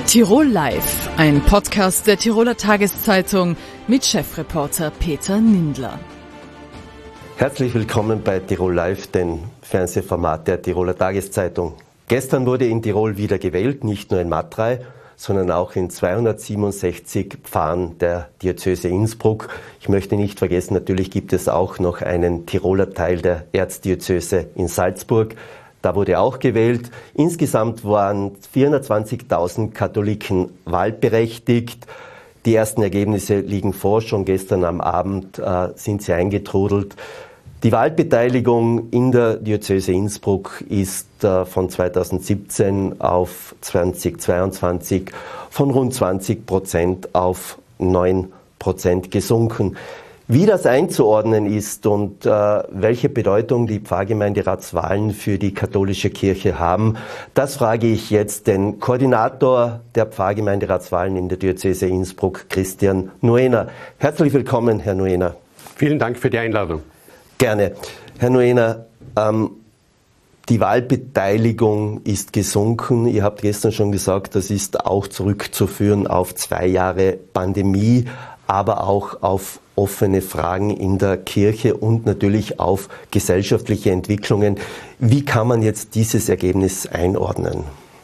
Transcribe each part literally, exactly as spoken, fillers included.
Tirol Live, ein Podcast der Tiroler Tageszeitung mit Chefreporter Peter Nindler. Herzlich willkommen bei Tirol Live, dem Fernsehformat der Tiroler Tageszeitung. Gestern wurde in Tirol wieder gewählt, nicht nur in Matrei, sondern auch in zweihundertsiebenundsechzig Pfarren der Diözese Innsbruck. Ich möchte nicht vergessen, natürlich gibt es auch noch einen Tiroler Teil der Erzdiözese in Salzburg. Da wurde auch gewählt. Insgesamt waren vierhundertzwanzigtausend Katholiken wahlberechtigt. Die ersten Ergebnisse liegen vor. Schon gestern am Abend äh, sind sie eingetrudelt. Die Wahlbeteiligung in der Diözese Innsbruck ist äh, von zweitausendsiebzehn auf zweitausendzweiundzwanzig von rund zwanzig Prozent auf neun Prozent gesunken. Wie das einzuordnen ist und äh, welche Bedeutung die Pfarrgemeinderatswahlen für die katholische Kirche haben, das frage ich jetzt den Koordinator der Pfarrgemeinderatswahlen in der Diözese Innsbruck, Christian Nuener. Herzlich willkommen, Herr Nuener. Vielen Dank für die Einladung. Gerne. Herr Nuener, ähm, die Wahlbeteiligung ist gesunken. Ihr habt gestern schon gesagt, das ist auch zurückzuführen auf zwei Jahre Pandemie, aber auch auf offene Fragen in der Kirche und natürlich auf gesellschaftliche Entwicklungen. Wie kann man jetzt dieses Ergebnis einordnen?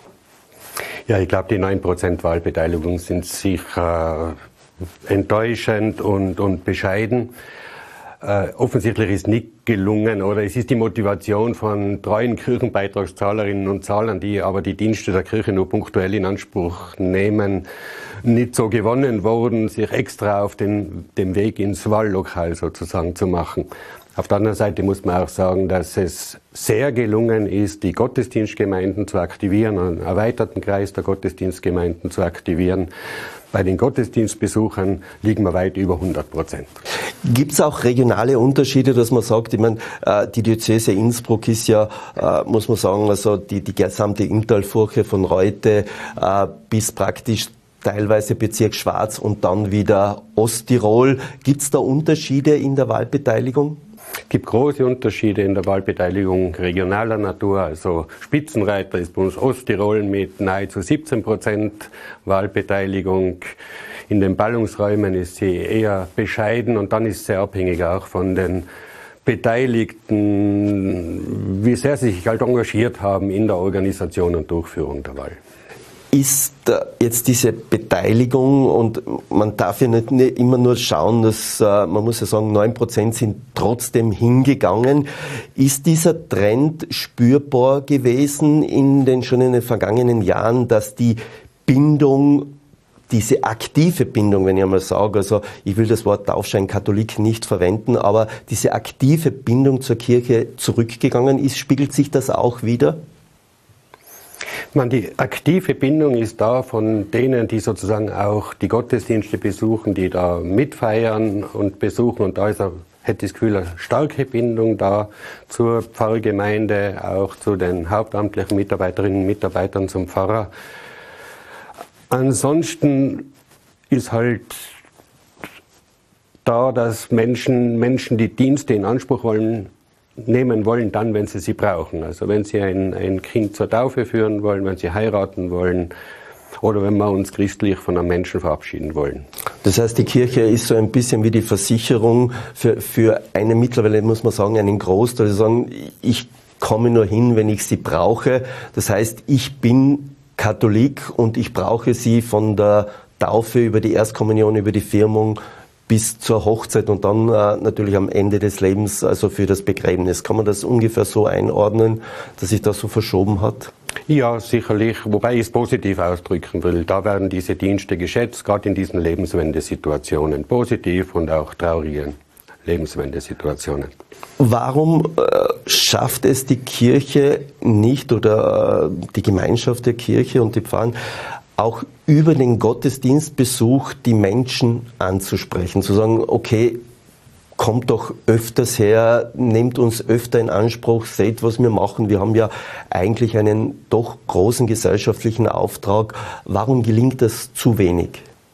Ja, ich glaube, die neun Prozent Wahlbeteiligung sind sicher enttäuschend und, und bescheiden. Äh, offensichtlich ist nicht gelungen, oder es ist die Motivation von treuen Kirchenbeitragszahlerinnen und Zahlern, die aber die Dienste der Kirche nur punktuell in Anspruch nehmen, nicht so gewonnen worden, sich extra auf den, den Weg ins Wahllokal sozusagen zu machen. Auf der anderen Seite muss man auch sagen, dass es sehr gelungen ist, die Gottesdienstgemeinden zu aktivieren, einen erweiterten Kreis der Gottesdienstgemeinden zu aktivieren. Bei den Gottesdienstbesuchern liegen wir weit über hundert Prozent. Gibt es auch regionale Unterschiede, dass man sagt, ich meine, die Diözese Innsbruck ist ja, muss man sagen, also die, die gesamte Inntalfurche von Reute bis praktisch teilweise Bezirk Schwarz und dann wieder Osttirol. Gibt es da Unterschiede in der Wahlbeteiligung? Es gibt große Unterschiede in der Wahlbeteiligung regionaler Natur. Also Spitzenreiter ist bei uns Osttirol mit nahezu siebzehn Prozent Wahlbeteiligung. In den Ballungsräumen ist sie eher bescheiden und dann ist sie abhängig auch von den Beteiligten, wie sehr sie sich halt engagiert haben in der Organisation und Durchführung der Wahl. Ist jetzt diese Beteiligung, und man darf ja nicht immer nur schauen, dass man muss ja sagen, neun Prozent sind trotzdem hingegangen. Ist dieser Trend spürbar gewesen in den schon in den vergangenen Jahren, dass die Bindung, diese aktive Bindung, wenn ich einmal sage, also ich will das Wort Taufschein Katholik nicht verwenden, aber diese aktive Bindung zur Kirche zurückgegangen ist, spiegelt sich das auch wieder? Man, die aktive Bindung ist da von denen, die sozusagen auch die Gottesdienste besuchen, die da mitfeiern und besuchen. Und da ist, hätte ich das Gefühl, eine starke Bindung da zur Pfarrgemeinde, auch zu den hauptamtlichen Mitarbeiterinnen und Mitarbeitern, zum Pfarrer. Ansonsten ist halt da, dass Menschen, Menschen die Dienste in Anspruch wollen, nehmen wollen, dann, wenn sie sie brauchen. Also wenn sie ein, ein Kind zur Taufe führen wollen, wenn sie heiraten wollen oder wenn wir uns christlich von einem Menschen verabschieden wollen. Das heißt, die Kirche ist so ein bisschen wie die Versicherung für, für eine mittlerweile, muss man sagen, einen Großteil. Also sagen, ich komme nur hin, wenn ich sie brauche. Das heißt, ich bin Katholik und ich brauche sie von der Taufe über die Erstkommunion, über die Firmung bis zur Hochzeit und dann äh, natürlich am Ende des Lebens, also für das Begräbnis. Kann man das ungefähr so einordnen, dass sich das so verschoben hat? Ja, sicherlich, wobei ich es positiv ausdrücken will. Da werden diese Dienste geschätzt, gerade in diesen Lebenswendesituationen, positiv und auch traurigen Lebenswendesituationen. Warum äh, schafft es die Kirche nicht oder äh, die Gemeinschaft der Kirche und die Pfarren auch über den Gottesdienstbesuch die Menschen anzusprechen, zu sagen, okay, kommt doch öfters her, nehmt uns öfter in Anspruch, seht, was wir machen. Wir haben ja eigentlich einen doch großen gesellschaftlichen Auftrag. Warum gelingt das zu wenig?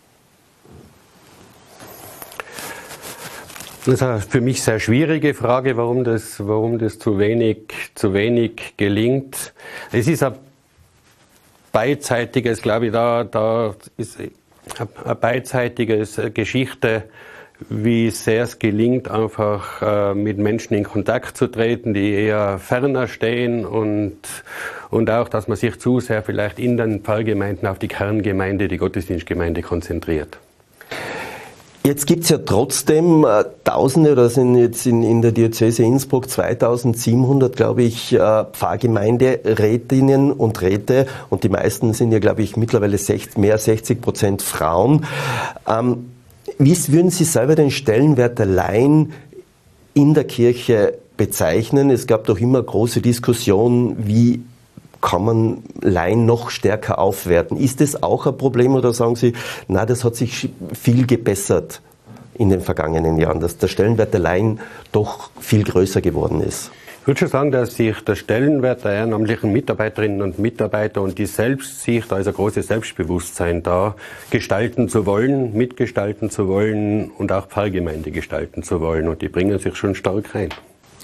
Das ist eine für mich sehr schwierige Frage, warum das, warum das zu wenig, zu wenig gelingt. Es ist eine beidseitiges, glaube ich, da, da ist eine beidseitige Geschichte, wie sehr es gelingt, einfach äh, mit Menschen in Kontakt zu treten, die eher ferner stehen und, und auch, dass man sich zu sehr vielleicht in den Pfarrgemeinden auf die Kerngemeinde, die Gottesdienstgemeinde konzentriert. Jetzt gibt es ja trotzdem äh, Tausende, oder sind jetzt in, in der Diözese Innsbruck zweitausendsiebenhundert, glaube ich, äh, Pfarrgemeinderätinnen und Räte, und die meisten sind ja, glaube ich, mittlerweile sechzig, mehr als sechzig Prozent Frauen. Ähm, wie würden Sie selber den Stellenwert der Laien in der Kirche bezeichnen? Es gab doch immer große Diskussionen, wie kann man Laien noch stärker aufwerten? Ist das auch ein Problem, oder sagen Sie, na, das hat sich viel gebessert in den vergangenen Jahren, dass der Stellenwert der Laien doch viel größer geworden ist? Ich würde schon sagen, dass sich der Stellenwert der ehrenamtlichen Mitarbeiterinnen und Mitarbeiter und die Selbstsicht, da ist ein großes Selbstbewusstsein da, gestalten zu wollen, mitgestalten zu wollen und auch Pfarrgemeinde gestalten zu wollen, und die bringen sich schon stark rein.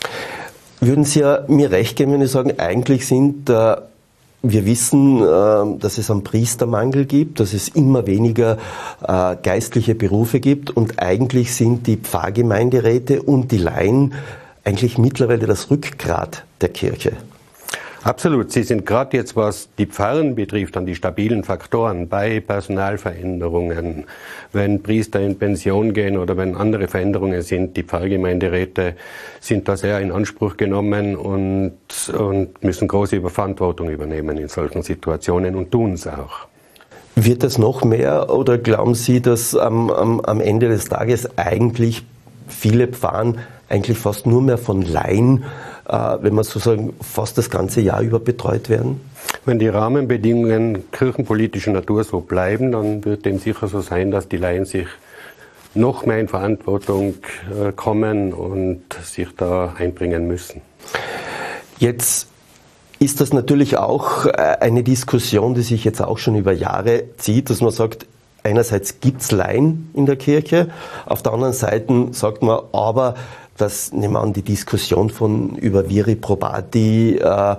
Würden Sie ja mir recht geben, wenn Sie sagen, eigentlich sind, äh, wir wissen, äh, dass es einen Priestermangel gibt, dass es immer weniger äh, geistliche Berufe gibt, und eigentlich sind die Pfarrgemeinderäte und die Laien eigentlich mittlerweile das Rückgrat der Kirche. Absolut. Sie sind gerade jetzt, was die Pfarren betrifft, an die stabilen Faktoren bei Personalveränderungen, wenn Priester in Pension gehen oder wenn andere Veränderungen sind, die Pfarrgemeinderäte sind da sehr in Anspruch genommen und, und müssen große Verantwortung übernehmen in solchen Situationen und tun es auch. Wird das noch mehr, oder glauben Sie, dass am, am, am Ende des Tages eigentlich viele Pfarren eigentlich fast nur mehr von Laien, äh, wenn man so sagen, fast das ganze Jahr über betreut werden? Wenn die Rahmenbedingungen kirchenpolitischer Natur so bleiben, dann wird dem sicher so sein, dass die Laien sich noch mehr in Verantwortung äh, kommen und sich da einbringen müssen. Jetzt ist das natürlich auch eine Diskussion, die sich jetzt auch schon über Jahre zieht, dass man sagt, einerseits gibt es Laien in der Kirche, auf der anderen Seite sagt man aber, dass, nehmen wir an, die Diskussion von über Viri Probati äh,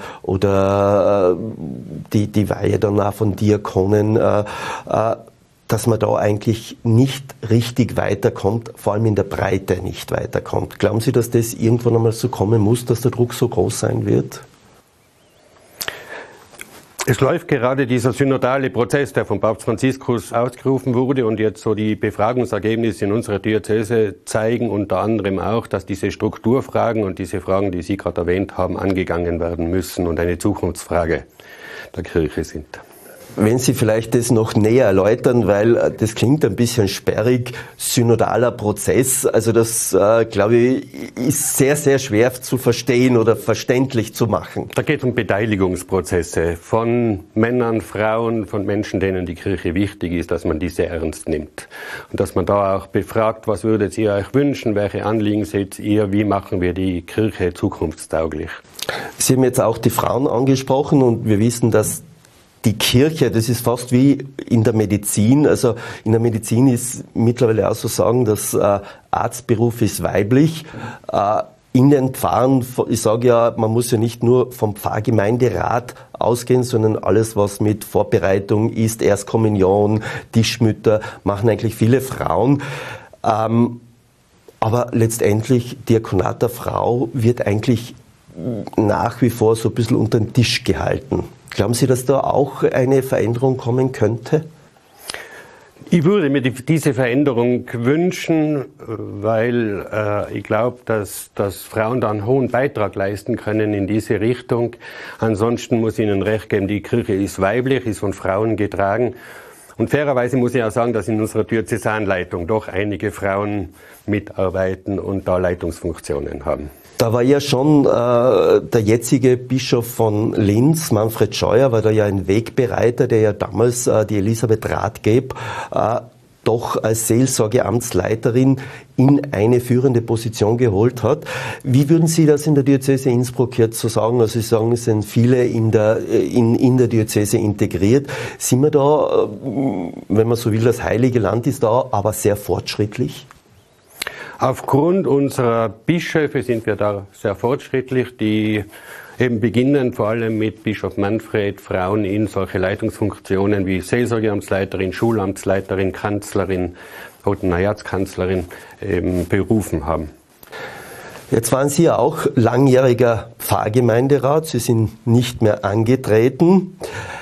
oder äh, die, die Weihe dann auch von Diakonen, äh, äh, dass man da eigentlich nicht richtig weiterkommt, vor allem in der Breite nicht weiterkommt. Glauben Sie, dass das irgendwann einmal so kommen muss, dass der Druck so groß sein wird? Es läuft gerade dieser synodale Prozess, der von Papst Franziskus ausgerufen wurde, und jetzt so die Befragungsergebnisse in unserer Diözese zeigen unter anderem auch, dass diese Strukturfragen und diese Fragen, die Sie gerade erwähnt haben, angegangen werden müssen und eine Zukunftsfrage der Kirche sind. Wenn Sie vielleicht das noch näher erläutern, weil das klingt ein bisschen sperrig, synodaler Prozess, also das, äh, glaube ich, ist sehr, sehr schwer zu verstehen oder verständlich zu machen. Da geht es um Beteiligungsprozesse von Männern, Frauen, von Menschen, denen die Kirche wichtig ist, dass man diese ernst nimmt. Und dass man da auch befragt, was würdet ihr euch wünschen, welche Anliegen seht ihr, wie machen wir die Kirche zukunftstauglich. Sie haben jetzt auch die Frauen angesprochen, und wir wissen, dass die Kirche, das ist fast wie in der Medizin. Also in der Medizin ist mittlerweile auch so sagen, dass äh, Arztberuf ist weiblich. Äh, in den Pfarren, ich sage ja, man muss ja nicht nur vom Pfarrgemeinderat ausgehen, sondern alles, was mit Vorbereitung ist, Erstkommunion, Tischmütter, machen eigentlich viele Frauen. Ähm, aber letztendlich, Diakonat der Frau wird eigentlich nach wie vor so ein bisschen unter den Tisch gehalten. Glauben Sie, dass da auch eine Veränderung kommen könnte? Ich würde mir die, diese Veränderung wünschen, weil äh, ich glaube, dass, dass Frauen da einen hohen Beitrag leisten können in diese Richtung. Ansonsten muss ich Ihnen recht geben, die Kirche ist weiblich, ist von Frauen getragen. Und fairerweise muss ich auch sagen, dass in unserer Diözesanleitung doch einige Frauen mitarbeiten und da Leitungsfunktionen haben. Da war ja schon äh, der jetzige Bischof von Linz, Manfred Scheuer, war da ja ein Wegbereiter, der ja damals äh, die Elisabeth Rathgeb äh, doch als Seelsorgeamtsleiterin in eine führende Position geholt hat. Wie würden Sie das in der Diözese Innsbruck jetzt so sagen? Also Sie sagen, es sind viele in der, in, in der Diözese integriert. Sind wir da, wenn man so will, das heilige Land ist da, aber sehr fortschrittlich? Aufgrund unserer Bischöfe sind wir da sehr fortschrittlich. Die Eben beginnen vor allem mit Bischof Manfred Frauen in solche Leitungsfunktionen wie Seelsorgeamtsleiterin, Schulamtsleiterin, Kanzlerin, Roten Herzkanzlerin eben berufen haben. Jetzt waren Sie ja auch langjähriger Pfarrgemeinderat, Sie sind nicht mehr angetreten.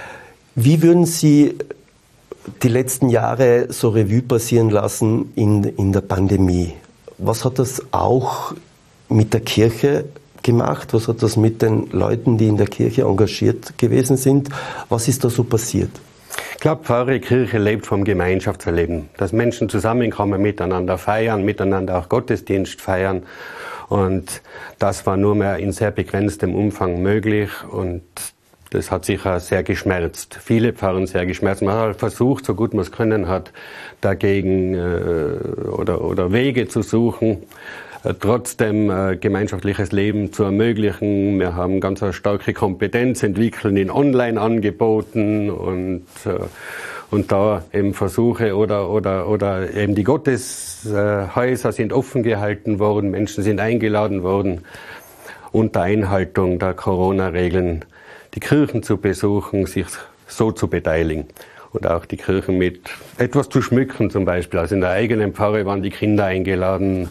Wie würden Sie die letzten Jahre so Revue passieren lassen in, in der Pandemie? Was hat das auch mit der Kirche gemacht? Was hat das mit den Leuten, die in der Kirche engagiert gewesen sind? Was ist da so passiert? Ich glaube, Pfarre, Kirche lebt vom Gemeinschaftserleben. Dass Menschen zusammenkommen, miteinander feiern, miteinander auch Gottesdienst feiern. Und das war nur mehr in sehr begrenztem Umfang möglich. Und das hat sicher sehr geschmerzt. Viele Pfarren sehr geschmerzt. Man hat versucht, so gut man es können hat, dagegen äh, oder, oder Wege zu suchen, äh, trotzdem äh, gemeinschaftliches Leben zu ermöglichen. Wir haben ganz eine starke Kompetenz entwickelt in Online-Angeboten und äh, und da eben Versuche oder oder oder eben die Gotteshäuser sind offen gehalten worden, Menschen sind eingeladen worden, unter Einhaltung der Corona-Regeln die Kirchen zu besuchen, sich so zu beteiligen und auch die Kirchen mit etwas zu schmücken zum Beispiel. Also in der eigenen Pfarre waren die Kinder eingeladen,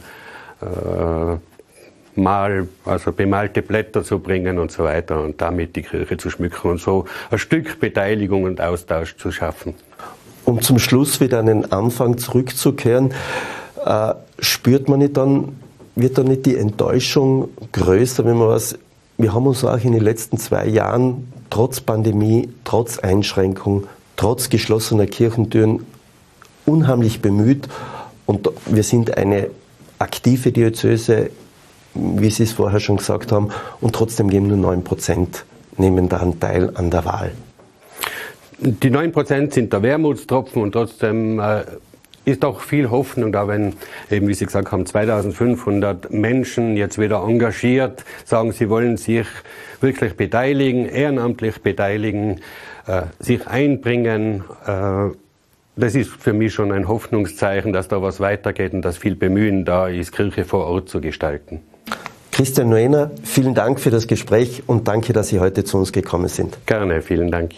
äh, mal, also bemalte Blätter zu bringen und so weiter und damit die Kirche zu schmücken und so ein Stück Beteiligung und Austausch zu schaffen. Um zum Schluss wieder an den Anfang zurückzukehren, äh, spürt man nicht dann, wird dann nicht die Enttäuschung größer, wenn man was, wir haben uns auch in den letzten zwei Jahren trotz Pandemie, trotz Einschränkung, trotz geschlossener Kirchentüren unheimlich bemüht und wir sind eine aktive Diözese, wie Sie es vorher schon gesagt haben, und trotzdem geben nur neun Prozent nehmen daran teil an der Wahl. Die neun Prozent sind der Wermutstropfen und trotzdem äh, ist auch viel Hoffnung da, wenn eben, wie Sie gesagt haben, zweitausendfünfhundert Menschen jetzt wieder engagiert, sagen, sie wollen sich wirklich beteiligen, ehrenamtlich beteiligen, äh, sich einbringen. Äh, das ist für mich schon ein Hoffnungszeichen, dass da was weitergeht und dass viel Bemühen da ist, Kirche vor Ort zu gestalten. Christian Nuener, vielen Dank für das Gespräch und danke, dass Sie heute zu uns gekommen sind. Gerne, vielen Dank.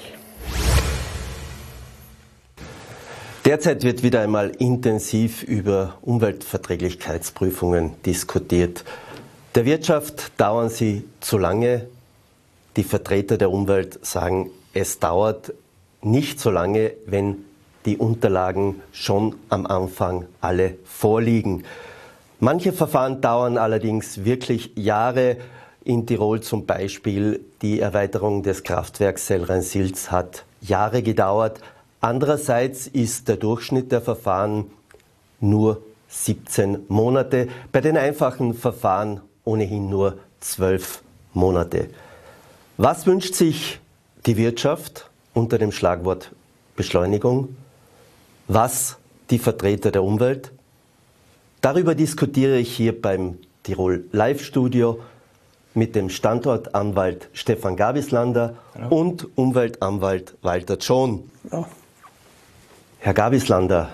Derzeit wird wieder einmal intensiv über Umweltverträglichkeitsprüfungen diskutiert. Der Wirtschaft dauern sie zu lange. Die Vertreter der Umwelt sagen, es dauert nicht so lange, wenn die Unterlagen schon am Anfang alle vorliegen. Manche Verfahren dauern allerdings wirklich Jahre. In Tirol zum Beispiel die Erweiterung des Kraftwerks Sellrhein-Silz hat Jahre gedauert. Andererseits ist der Durchschnitt der Verfahren nur siebzehn Monate, bei den einfachen Verfahren ohnehin nur zwölf Monate. Was wünscht sich die Wirtschaft unter dem Schlagwort Beschleunigung? Was die Vertreter der Umwelt? Darüber diskutiere ich hier beim Tirol Live-Studio mit dem Standortanwalt Stefan Gabislander Hallo. Und Umweltanwalt Walter John. Ja. Herr Gabislander,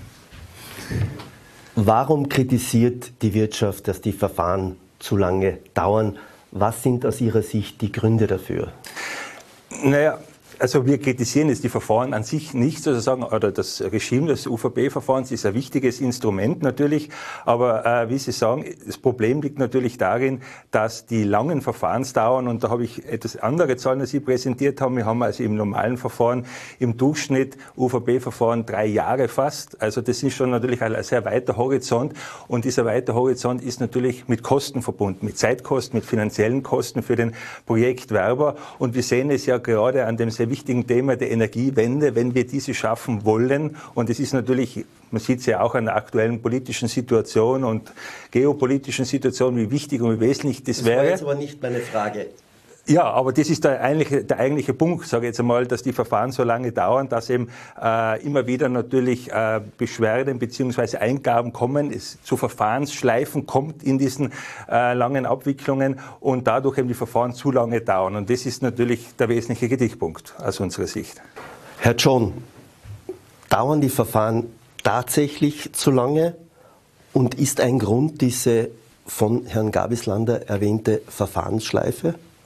warum kritisiert die Wirtschaft, dass die Verfahren zu lange dauern? Was sind aus Ihrer Sicht die Gründe dafür? Naja, also wir kritisieren jetzt die Verfahren an sich nicht, sozusagen, oder das Regime des U V B-Verfahrens ist ein wichtiges Instrument natürlich, aber äh, wie Sie sagen, das Problem liegt natürlich darin, dass die langen Verfahrensdauern, und da habe ich etwas andere Zahlen, als Sie präsentiert haben, wir haben also im normalen Verfahren im Durchschnitt U V B-Verfahren drei Jahre fast, also das ist schon natürlich ein sehr weiter Horizont und dieser weite Horizont ist natürlich mit Kosten verbunden, mit Zeitkosten, mit finanziellen Kosten für den Projektwerber und wir sehen es ja gerade an dem sehr wichtigen Thema der Energiewende, wenn wir diese schaffen wollen. Und es ist natürlich, man sieht es ja auch an der aktuellen politischen Situation und geopolitischen Situation, wie wichtig und wie wesentlich das, das wäre. Das war jetzt aber nicht meine Frage. Ja, aber das ist der eigentliche, der eigentliche Punkt, sage ich jetzt einmal, dass die Verfahren so lange dauern, dass eben äh, immer wieder natürlich äh, Beschwerden bzw. Eingaben kommen, es zu Verfahrensschleifen kommt in diesen äh, langen Abwicklungen und dadurch eben die Verfahren zu lange dauern. Und das ist natürlich der wesentliche Kritikpunkt aus unserer Sicht. Herr John, dauern die Verfahren tatsächlich zu lange und ist ein Grund diese von Herrn Gabislander erwähnte Verfahrensschleife?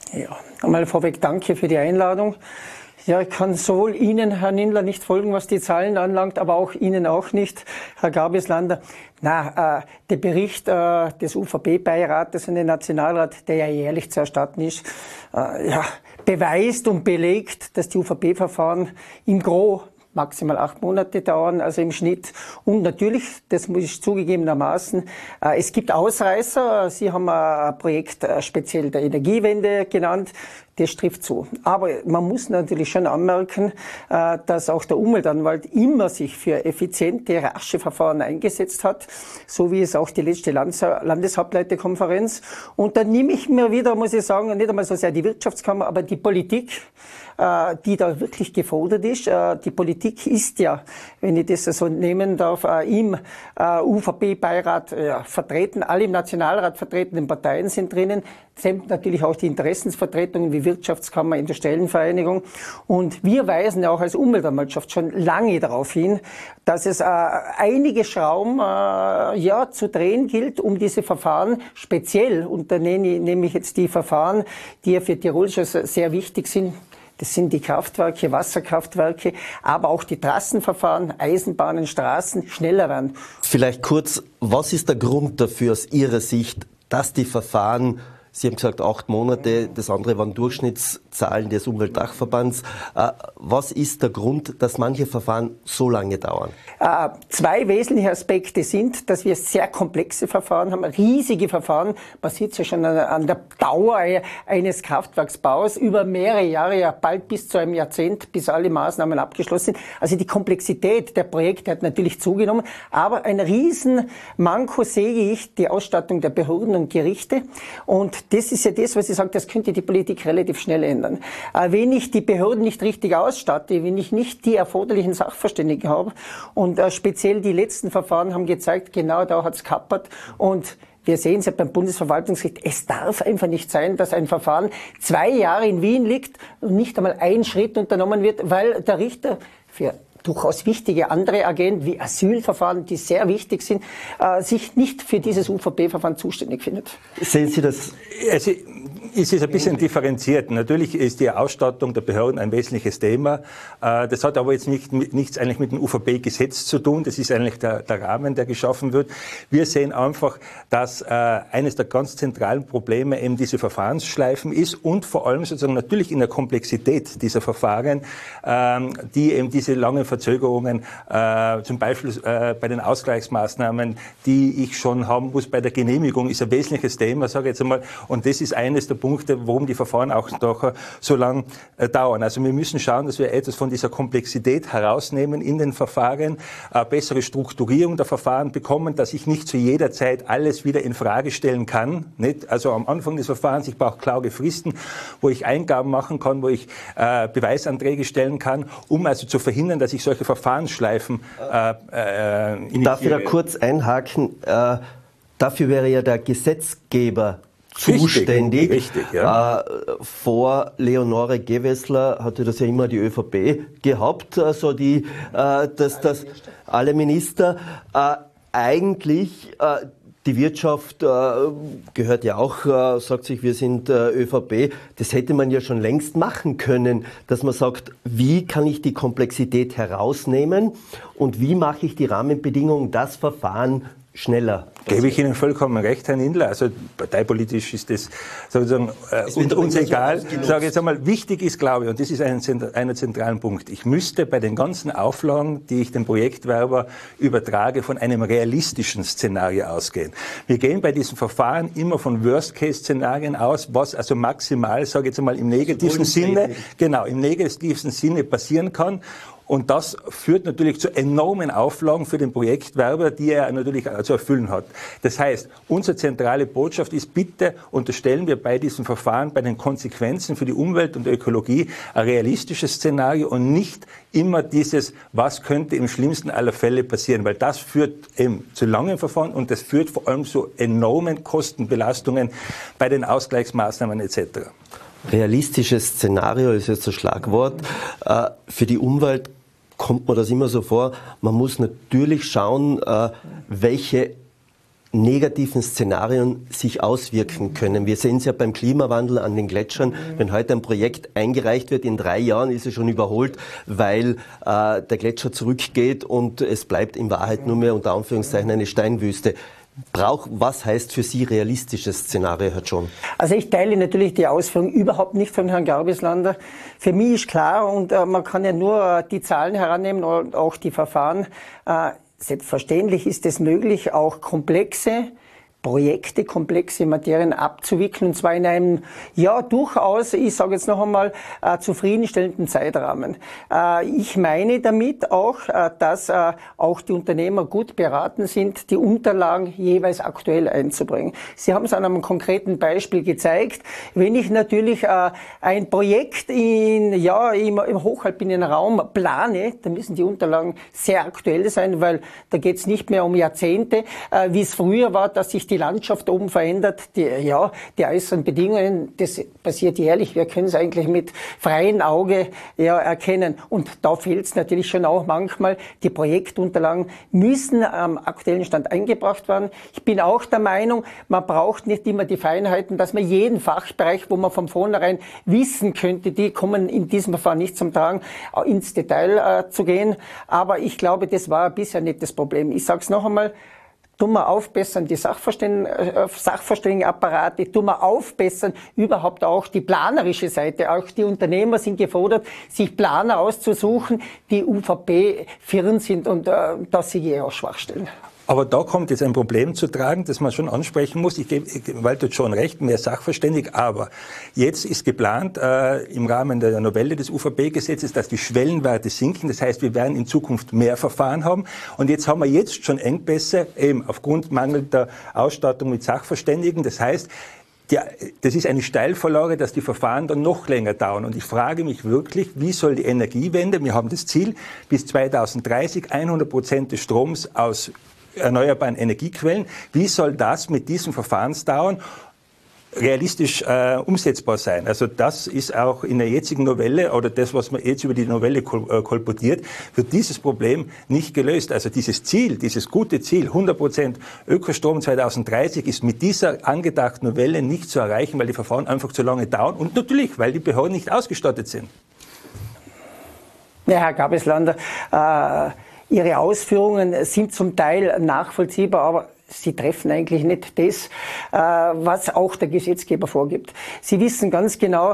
Ja, einmal vorweg danke für die Einladung. Ja, ich kann sowohl Ihnen, Herr Nindler, nicht folgen, was die Zahlen anlangt, aber auch Ihnen auch nicht, Herr Gabislander. Na, äh, der Bericht äh, des U V B-Beirates an den Nationalrat, der ja jährlich zu erstatten ist, äh, ja, beweist und belegt, dass die U V B-Verfahren im Gros maximal acht Monate dauern, also im Schnitt. Und natürlich, das muss ich zugegebenermaßen, äh, es gibt Ausreißer. Sie haben ein Projekt äh, speziell der Energiewende genannt. Das trifft zu. Aber man muss natürlich schon anmerken, äh, dass auch der Umweltanwalt immer sich für effiziente, rasche Verfahren eingesetzt hat, so wie es auch die letzte Landes- Landeshauptleiterkonferenz. Und dann nehme ich mir wieder, muss ich sagen, nicht einmal so sehr die Wirtschaftskammer, aber die Politik, äh, die da wirklich gefordert ist. Äh, die Politik ist ja, wenn ich das so nehmen darf, äh, im äh, U V B-Beirat äh, vertreten, alle im Nationalrat vertretenen Parteien sind drinnen, natürlich auch die Interessensvertretungen wie Wirtschaftskammer, Industriellenvereinigung. Und wir weisen ja auch als Umweltanwaltschaft schon lange darauf hin, dass es äh, einige Schrauben äh, ja, zu drehen gilt, um diese Verfahren speziell, und da nehme ich jetzt die Verfahren, die ja für Tirol schon sehr wichtig sind. Das sind die Kraftwerke, Wasserkraftwerke, aber auch die Trassenverfahren, Eisenbahnen, Straßen schneller werden. Vielleicht kurz, was ist der Grund dafür aus Ihrer Sicht, dass die Verfahren, Sie haben gesagt acht Monate, das andere waren Durchschnittszahlen des Umweltdachverbands. Äh, was ist der Grund, dass manche Verfahren so lange dauern? Äh, zwei wesentliche Aspekte sind, dass wir sehr komplexe Verfahren haben, riesige Verfahren, man sieht es ja schon an, an der Dauer eines Kraftwerksbaus, über mehrere Jahre, ja bald bis zu einem Jahrzehnt, bis alle Maßnahmen abgeschlossen sind. Also die Komplexität der Projekte hat natürlich zugenommen, aber ein Riesenmanko sehe ich, die Ausstattung der Behörden und Gerichte. Und das ist ja das, was ich sage, das könnte die Politik relativ schnell ändern. Äh, wenn ich die Behörden nicht richtig ausstatte, wenn ich nicht die erforderlichen Sachverständigen habe, und äh, speziell die letzten Verfahren haben gezeigt, genau da hat es kappert. Und wir sehen es ja beim Bundesverwaltungsgericht, es darf einfach nicht sein, dass ein Verfahren zwei Jahre in Wien liegt und nicht einmal ein Schritt unternommen wird, weil der Richter für durchaus wichtige andere Agenten wie Asylverfahren, die sehr wichtig sind, äh, sich nicht für dieses U V B-Verfahren zuständig findet. Sehen Sie das? Also, es ist ein bisschen differenziert. Natürlich ist die Ausstattung der Behörden ein wesentliches Thema. Das hat aber jetzt nicht, nichts eigentlich mit dem U V B-Gesetz zu tun. Das ist eigentlich der, der Rahmen, der geschaffen wird. Wir sehen einfach, dass äh, eines der ganz zentralen Probleme eben diese Verfahrensschleifen ist und vor allem sozusagen natürlich in der Komplexität dieser Verfahren, ähm, die eben diese langen Verzögerungen, äh, zum Beispiel äh, bei den Ausgleichsmaßnahmen, die ich schon haben muss bei der Genehmigung, ist ein wesentliches Thema, sage ich jetzt einmal. Und das ist eines der Punkte, warum die Verfahren auch doch so lang äh, dauern. Also wir müssen schauen, dass wir etwas von dieser Komplexität herausnehmen in den Verfahren, äh, bessere Strukturierung der Verfahren bekommen, dass ich nicht zu jeder Zeit alles wieder in Frage stellen kann. Nicht? Also am Anfang des Verfahrens, ich brauche klare Fristen, wo ich Eingaben machen kann, wo ich äh, Beweisanträge stellen kann, um also zu verhindern, dass ich solche Verfahrensschleifen äh, äh, initiiere. Darf ich da kurz einhaken? Äh, dafür wäre ja der Gesetzgeber zuständig. Richtig, richtig, ja. Äh, vor Leonore Gewessler hatte das ja immer die ÖVP gehabt, also die, äh, das, das, alle Minister. Äh, eigentlich, äh, die Wirtschaft äh, gehört ja auch, äh, sagt sich, wir sind äh, ÖVP. Das hätte man ja schon längst machen können, dass man sagt, wie kann ich die Komplexität herausnehmen und wie mache ich die Rahmenbedingungen, das Verfahren schneller. Gebe ich Ihnen vollkommen recht, Herr Nindler. Also parteipolitisch ist das sozusagen äh, uns, uns egal. Ich sage jetzt einmal, wichtig ist, glaube ich, und das ist ein, ein zentraler Punkt, ich müsste bei den ganzen Auflagen, die ich dem Projektwerber übertrage, von einem realistischen Szenario ausgehen. Wir gehen bei diesen Verfahren immer von Worst-Case-Szenarien aus, was also maximal, sage ich jetzt einmal, im negativen Sinne, genau, im negativen Sinne passieren kann. Und das führt natürlich zu enormen Auflagen für den Projektwerber, die er natürlich zu erfüllen hat. Das heißt, unsere zentrale Botschaft ist, bitte unterstellen wir bei diesem Verfahren, bei den Konsequenzen für die Umwelt und die Ökologie ein realistisches Szenario und nicht immer dieses, was könnte im schlimmsten aller Fälle passieren, weil das führt eben zu langen Verfahren und das führt vor allem zu enormen Kostenbelastungen bei den Ausgleichsmaßnahmen et cetera. Realistisches Szenario ist jetzt das Schlagwort. Äh, für die Umwelt kommt mir das immer so vor, man muss natürlich schauen, äh, welche negativen Szenarien sich auswirken können. Wir sehen es ja beim Klimawandel an den Gletschern. Wenn heute ein Projekt eingereicht wird, in drei Jahren ist es schon überholt, weil äh, der Gletscher zurückgeht und es bleibt in Wahrheit nur mehr unter Anführungszeichen eine Steinwüste. Brauch, was heißt für Sie realistisches Szenario, Herr John? Also ich teile natürlich die Ausführungen überhaupt nicht von Herrn Garbislander. Für mich ist klar, und äh, man kann ja nur äh, die Zahlen herannehmen und auch die Verfahren, äh, selbstverständlich ist es möglich, auch komplexe Projekte, komplexe Materien abzuwickeln, und zwar in einem, ja, durchaus, ich sage jetzt noch einmal, äh, zufriedenstellenden Zeitrahmen. Äh, ich meine damit auch, äh, dass äh, auch die Unternehmer gut beraten sind, die Unterlagen jeweils aktuell einzubringen. Sie haben es an einem konkreten Beispiel gezeigt. Wenn ich natürlich äh, ein Projekt in, ja, im, im hochalpinen Raum plane, dann müssen die Unterlagen sehr aktuell sein, weil da geht es nicht mehr um Jahrzehnte, äh, wie es früher war, dass sich die Landschaft oben verändert, die, ja, die äußeren Bedingungen, das passiert jährlich, wir können es eigentlich mit freiem Auge ja, erkennen. Und da fehlt es natürlich schon auch manchmal, die Projektunterlagen müssen am aktuellen Stand eingebracht werden. Ich bin auch der Meinung, man braucht nicht immer die Feinheiten, dass man jeden Fachbereich, wo man von vornherein wissen könnte, die kommen in diesem Verfahren nicht zum Tragen, ins Detail äh, zu gehen. Aber ich glaube, das war bisher nicht das Problem. Ich sage es noch einmal, tun wir aufbessern die Sachverständigen, äh, Sachverständigenapparate, tun wir aufbessern überhaupt auch die planerische Seite. Auch die Unternehmer sind gefordert, sich Planer auszusuchen, die U V B-Firmen sind, und äh, da sehe ich auch Schwachstellen. Aber da kommt jetzt ein Problem zu tragen, das man schon ansprechen muss. Ich gebe, weil du schon recht, mehr sachverständig. Aber jetzt ist geplant äh, im Rahmen der Novelle des U V B-Gesetzes, dass die Schwellenwerte sinken. Das heißt, wir werden in Zukunft mehr Verfahren haben. Und jetzt haben wir jetzt schon Engpässe, eben aufgrund mangelnder Ausstattung mit Sachverständigen. Das heißt, Ja, das ist eine Steilvorlage, dass die Verfahren dann noch länger dauern. Und ich frage mich wirklich, wie soll die Energiewende, wir haben das Ziel, bis zweitausenddreißig hundert Prozent des Stroms aus erneuerbaren Energiequellen, wie soll das mit diesem Verfahrensdauern realistisch äh, umsetzbar sein? Also das ist auch in der jetzigen Novelle, oder das, was man jetzt über die Novelle kol äh, kolportiert, wird dieses Problem nicht gelöst. Also dieses Ziel, dieses gute Ziel, hundert Prozent Ökostrom zweitausenddreißig, ist mit dieser angedachten Novelle nicht zu erreichen, weil die Verfahren einfach zu lange dauern und natürlich, weil die Behörden nicht ausgestattet sind. Ja, Herr Garbislander, äh, Ihre Ausführungen sind zum Teil nachvollziehbar, aber Sie treffen eigentlich nicht das, was auch der Gesetzgeber vorgibt. Sie wissen ganz genau,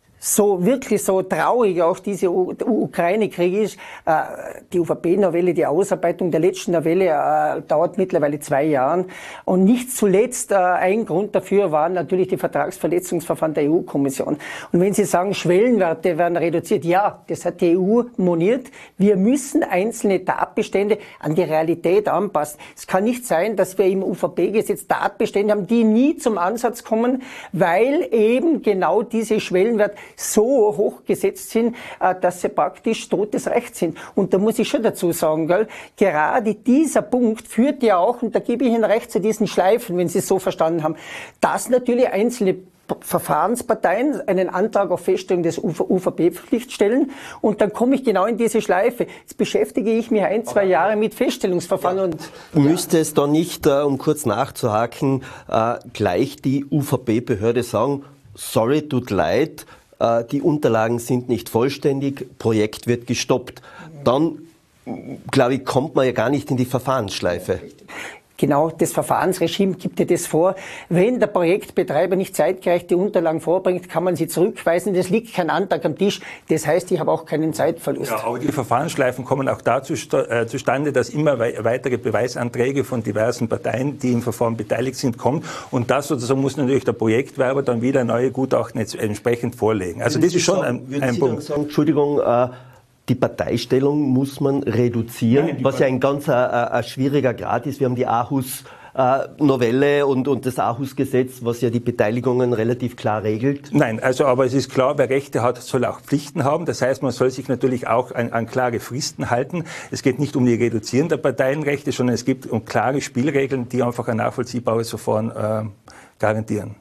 so wirklich so traurig auch diese Ukraine-Krieg ist, äh, die U V B-Novelle, die Ausarbeitung der letzten Novelle äh, dauert mittlerweile zwei Jahre. Und nicht zuletzt äh, ein Grund dafür waren natürlich die Vertragsverletzungsverfahren der E U-Kommission. Und wenn Sie sagen, Schwellenwerte werden reduziert, ja, das hat die E U moniert. Wir müssen einzelne Tatbestände an die Realität anpassen. Es kann nicht sein, dass wir im U V B-Gesetz Tatbestände haben, die nie zum Ansatz kommen, weil eben genau diese Schwellenwerte so hoch gesetzt sind, dass sie praktisch totes Recht sind. Und da muss ich schon dazu sagen, gell, gerade dieser Punkt führt ja auch, und da gebe ich Ihnen recht, zu diesen Schleifen, wenn Sie es so verstanden haben, dass natürlich einzelne Verfahrensparteien einen Antrag auf Feststellung des U V B-Pflicht stellen, und dann komme ich genau in diese Schleife. Jetzt beschäftige ich mich ein, zwei Jahre mit Feststellungsverfahren. Und müsste es da nicht, äh, um kurz nachzuhaken, äh, gleich die U V B-Behörde sagen, sorry, tut leid, äh, die Unterlagen sind nicht vollständig, Projekt wird gestoppt. Dann, glaube ich, kommt man ja gar nicht in die Verfahrensschleife. Genau, das Verfahrensregime gibt ja das vor. Wenn der Projektbetreiber nicht zeitgerecht die Unterlagen vorbringt, kann man sie zurückweisen. Es liegt kein Antrag am Tisch. Das heißt, ich habe auch keinen Zeitverlust. Ja, aber die Verfahrensschleifen kommen auch dazu äh, zustande, dass immer wei weitere Beweisanträge von diversen Parteien, die im Verfahren beteiligt sind, kommen. Und das sozusagen muss natürlich der Projektwerber dann wieder neue Gutachten jetzt entsprechend vorlegen. Also das ist schon ein, ein Punkt. Sagen, Entschuldigung, äh, die Parteistellung muss man reduzieren, Nein, was ja ein ganz äh, ein schwieriger Grad ist. Wir haben die Aarhus-Novelle äh, und, und das Aarhus-Gesetz, was ja die Beteiligungen relativ klar regelt. Nein, also aber es ist klar, wer Rechte hat, soll auch Pflichten haben. Das heißt, man soll sich natürlich auch an, an klare Fristen halten. Es geht nicht um die Reduzieren der Parteienrechte, sondern es geht um klare Spielregeln, die einfach ein nachvollziehbares Verfahren äh, garantieren.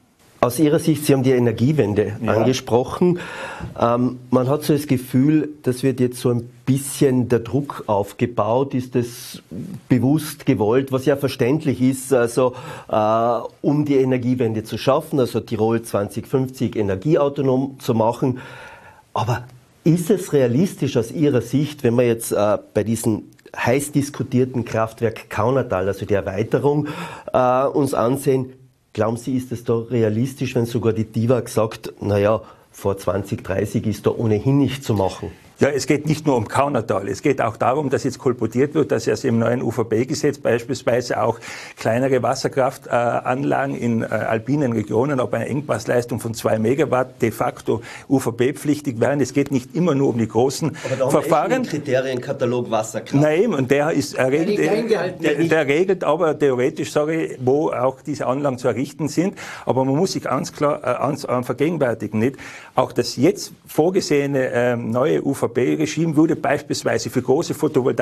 Aus Ihrer Sicht, Sie haben die Energiewende ja. angesprochen. Ähm, man hat so das Gefühl, das wird jetzt so ein bisschen der Druck aufgebaut. Ist das bewusst gewollt, was ja verständlich ist, also äh, um die Energiewende zu schaffen, also Tirol zwanzig fünfzig energieautonom zu machen. Aber ist es realistisch aus Ihrer Sicht, wenn man jetzt äh, bei diesen heiß diskutierten Kraftwerk Kaunertal, also die Erweiterung, äh, uns ansehen, glauben Sie, ist es da realistisch, wenn sogar die D I W A G sagt, naja, vor zwanzig dreißig ist da ohnehin nicht zu machen? Ja, es geht nicht nur um Kaunertal. Es geht auch darum, dass jetzt kolportiert wird, dass erst im neuen U V B-Gesetz beispielsweise auch kleinere Wasserkraftanlagen in äh, alpinen Regionen ab einer Engpassleistung von zwei Megawatt de facto U V B-pflichtig werden. Es geht nicht immer nur um die großen Aber da Verfahren. Haben wir echt einen Kriterienkatalog Wasserkraft. Nein, und der ist er regelt, der, der, der regelt aber theoretisch, sage ich, wo auch diese Anlagen zu errichten sind. Aber man muss sich ganz klar äh, ans, äh, vergegenwärtigen, nicht? Auch das jetzt vorgesehene äh, neue U V B-Regime würde beispielsweise für große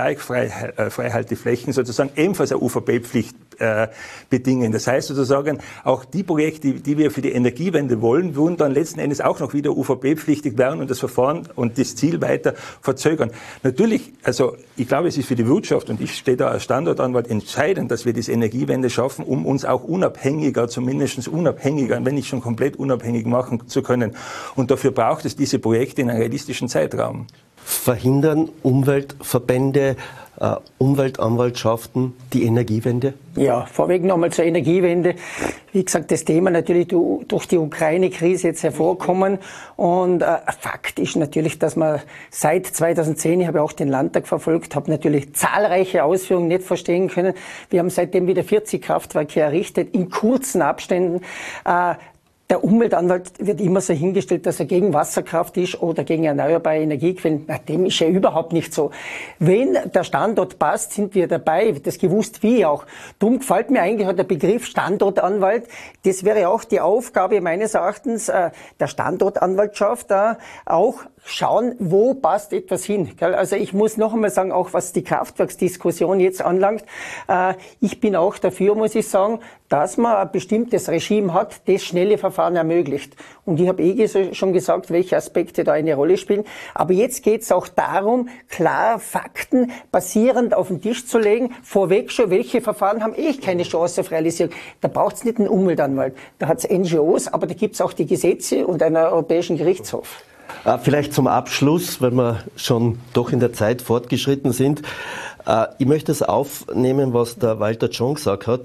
Photovoltaik-Freihalteflächen sozusagen ebenfalls eine U V B-Pflicht äh, bedingen. Das heißt sozusagen, auch die Projekte, die wir für die Energiewende wollen, würden dann letzten Endes auch noch wieder U V B-pflichtig werden und das Verfahren und das Ziel weiter verzögern. Natürlich, also ich glaube, es ist für die Wirtschaft, und ich stehe da als Standortanwalt, entscheidend, dass wir diese Energiewende schaffen, um uns auch unabhängiger, zumindest unabhängiger, wenn nicht schon komplett unabhängig machen zu können. Und dafür braucht es diese Projekte in einem realistischen Zeitraum. Verhindern Umweltverbände, äh, Umweltanwaltschaften die Energiewende? Ja, vorweg nochmal zur Energiewende. Wie gesagt, das Thema natürlich durch die Ukraine-Krise jetzt hervorkommen. Und äh, Fakt ist natürlich, dass man seit zweitausendzehn, ich habe auch den Landtag verfolgt, habe natürlich zahlreiche Ausführungen nicht verstehen können. Wir haben seitdem wieder vierzig Kraftwerke errichtet, in kurzen Abständen. Äh, Der Umweltanwalt wird immer so hingestellt, dass er gegen Wasserkraft ist oder gegen erneuerbare Energiequellen. Na, dem ist ja überhaupt nicht so. Wenn der Standort passt, sind wir dabei. Das gewusst wie auch. Darum gefällt mir eigentlich auch der Begriff Standortanwalt. Das wäre auch die Aufgabe meines Erachtens äh, der Standortanwaltschaft, äh, auch schauen, wo passt etwas hin. Also ich muss noch einmal sagen, auch was die Kraftwerksdiskussion jetzt anlangt, äh, ich bin auch dafür, muss ich sagen, dass man ein bestimmtes Regime hat, das schnelle Verfahren ermöglicht. Und ich habe eh schon gesagt, welche Aspekte da eine Rolle spielen. Aber jetzt geht es auch darum, klar Fakten basierend auf den Tisch zu legen, vorweg schon, welche Verfahren haben eh keine Chance auf Realisierung. Da braucht es nicht einen Umweltanwalt, da hat es N G Os, aber da gibt es auch die Gesetze und einen Europäischen Gerichtshof. Vielleicht zum Abschluss, weil wir schon doch in der Zeit fortgeschritten sind. Ich möchte es aufnehmen, was der Walter John gesagt hat.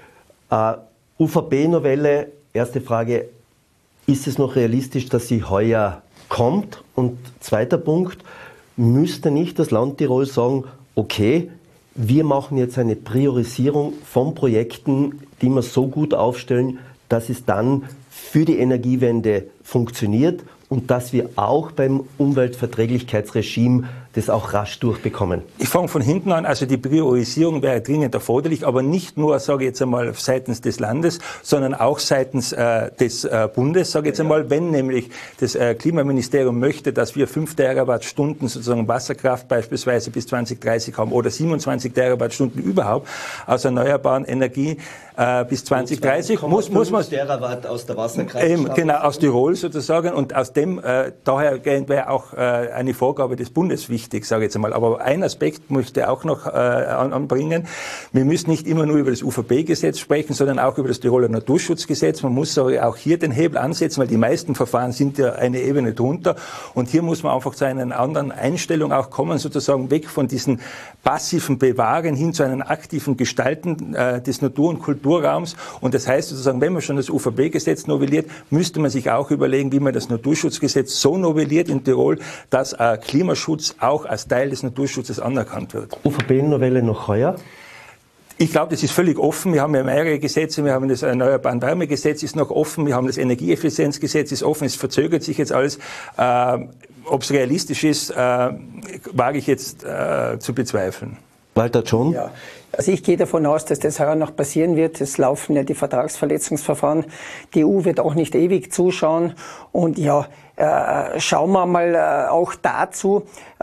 U V B-Novelle, erste Frage, ist es noch realistisch, dass sie heuer kommt? Und zweiter Punkt, müsste nicht das Land Tirol sagen, okay, wir machen jetzt eine Priorisierung von Projekten, die wir so gut aufstellen, dass es dann für die Energiewende funktioniert und dass wir auch beim Umweltverträglichkeitsregime das auch rasch durchbekommen? Ich fange von hinten an. Also die Priorisierung wäre dringend erforderlich, aber nicht nur, sage ich jetzt einmal, seitens des Landes, sondern auch seitens äh, des äh, Bundes, sage ich jetzt einmal, wenn nämlich das äh, Klimaministerium möchte, dass wir fünf Terawattstunden sozusagen Wasserkraft beispielsweise bis zwanzig dreißig haben oder siebenundzwanzig Terawattstunden überhaupt aus erneuerbaren Energie äh, bis zwanzig dreißig, muss, muss man... Terawatt aus der Wasserkraft. Eben, genau, aus Tirol sozusagen, und aus dem, äh, daher wäre auch äh, eine Vorgabe des Bundes wichtig. Wichtig, sage ich jetzt einmal. Aber ein Aspekt möchte ich auch noch äh, anbringen. Wir müssen nicht immer nur über das U V B-Gesetz sprechen, sondern auch über das Tiroler Naturschutzgesetz. Man muss auch hier den Hebel ansetzen, weil die meisten Verfahren sind ja eine Ebene drunter. Und hier muss man einfach zu einer anderen Einstellung auch kommen, sozusagen weg von diesen passiven Bewahren hin zu einem aktiven Gestalten äh, des Natur- und Kulturraums. Und das heißt sozusagen, wenn man schon das U V B-Gesetz novelliert, müsste man sich auch überlegen, wie man das Naturschutzgesetz so novelliert in Tirol, dass äh, Klimaschutz auch auch als Teil des Naturschutzes anerkannt wird. U V B-Novelle noch heuer? Ich glaube, das ist völlig offen. Wir haben ja mehrere Gesetze. Wir haben das Erneuerbaren Wärmegesetz ist noch offen. Wir haben das Energieeffizienzgesetz ist offen. Es verzögert sich jetzt alles. Äh, Ob es realistisch ist, äh, wage ich jetzt äh, zu bezweifeln. Walter John? Ja. Also ich gehe davon aus, dass das heuer noch passieren wird. Es laufen ja die Vertragsverletzungsverfahren. Die E U wird auch nicht ewig zuschauen. Und ja, äh, schauen wir mal äh, auch dazu. Äh,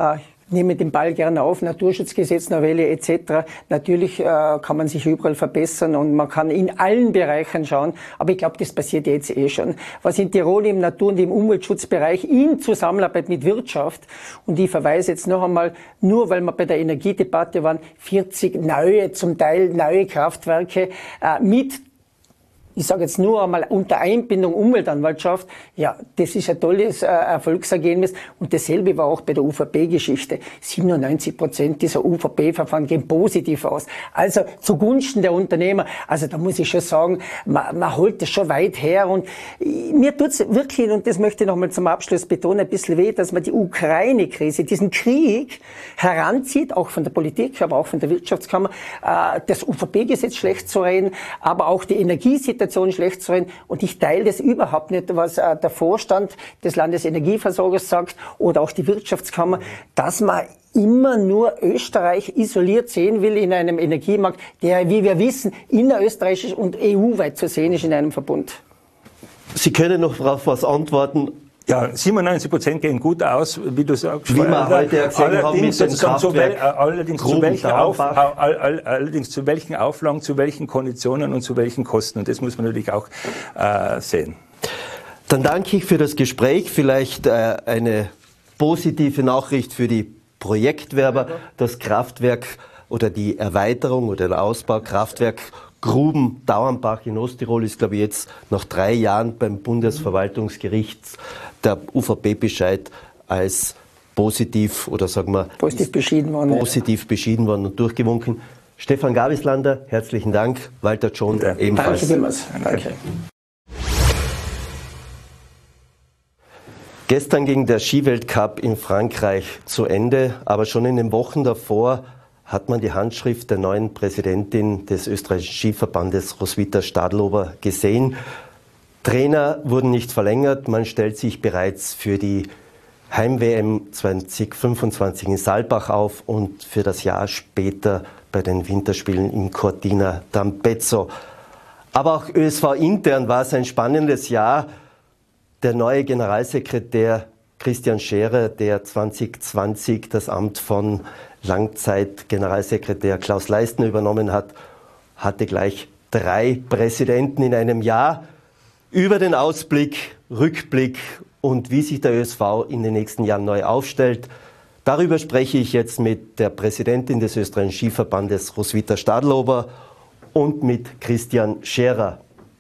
nehme den Ball gerne auf, Naturschutzgesetznovelle et cetera. Natürlich äh, kann man sich überall verbessern und man kann in allen Bereichen schauen, aber ich glaube, das passiert jetzt eh schon. Was in Tirol im Natur- und im Umweltschutzbereich in Zusammenarbeit mit Wirtschaft, und ich verweise jetzt noch einmal, nur weil wir bei der Energiedebatte waren, vierzig neue, zum Teil neue Kraftwerke äh, mit, ich sage jetzt nur einmal unter Einbindung Umweltanwaltschaft, ja, das ist ein tolles äh, Erfolgsergebnis. Und dasselbe war auch bei der U V B-Geschichte. siebenundneunzig Prozent dieser U V B-Verfahren gehen positiv aus. Also zugunsten der Unternehmer. Also da muss ich schon sagen, man, man holt das schon weit her. Und mir tut's wirklich, und das möchte ich nochmal zum Abschluss betonen, ein bisschen weh, dass man die Ukraine-Krise, diesen Krieg heranzieht, auch von der Politik, aber auch von der Wirtschaftskammer, äh, das U V B-Gesetz schlecht zu reden, aber auch die Energiesituation schlecht zu reden. Und ich teile das überhaupt nicht, was äh, der Vorstand des Landesenergieversorgers sagt oder auch die Wirtschaftskammer, dass man immer nur Österreich isoliert sehen will in einem Energiemarkt, der, wie wir wissen, innerösterreichisch und E U-weit zu sehen ist in einem Verbund. Sie können noch darauf was antworten. Ja, siebenundneunzig Prozent gehen gut aus, wie du sagst. Wie wir heute ja gesehen haben mit dem Kraftwerk. Zu, allerdings, zu welchen Auf, all, all, allerdings zu welchen Auflagen, zu welchen Konditionen und zu welchen Kosten. Und das muss man natürlich auch äh, sehen. Dann danke ich für das Gespräch. Vielleicht äh, eine positive Nachricht für die Projektwerber. Das Kraftwerk oder die Erweiterung oder der Ausbau Kraftwerk Gruben Dauernbach in Osttirol ist, glaube ich, jetzt nach drei Jahren beim Bundesverwaltungsgericht der U V B-Bescheid als positiv oder sagen wir positiv beschieden worden, positiv beschieden worden und durchgewunken. Stefan Gawislander, herzlichen Dank. Walter John, ja, ebenfalls. Danke vielmals. Danke. Gestern ging der Skiweltcup in Frankreich zu Ende, aber schon in den Wochen davor hat man die Handschrift der neuen Präsidentin des österreichischen Skiverbandes, Roswitha Stadlober, gesehen. Trainer wurden nicht verlängert, man stellt sich bereits für die Heim-W M zwanzig fünfundzwanzig in Saalbach auf und für das Jahr später bei den Winterspielen in Cortina d'Ampezzo. Aber auch Ö S V intern war es ein spannendes Jahr. Der neue Generalsekretär Christian Scherer, der zwanzig zwanzig das Amt von Langzeit-Generalsekretär Klaus Leistner übernommen hat, hatte gleich drei Präsidenten in einem Jahr. Über den Ausblick, Rückblick und wie sich der Ö S V in den nächsten Jahren neu aufstellt, darüber spreche ich jetzt mit der Präsidentin des österreichischen Skiverbandes, Roswitha Stadlober, und mit Christian Scherer.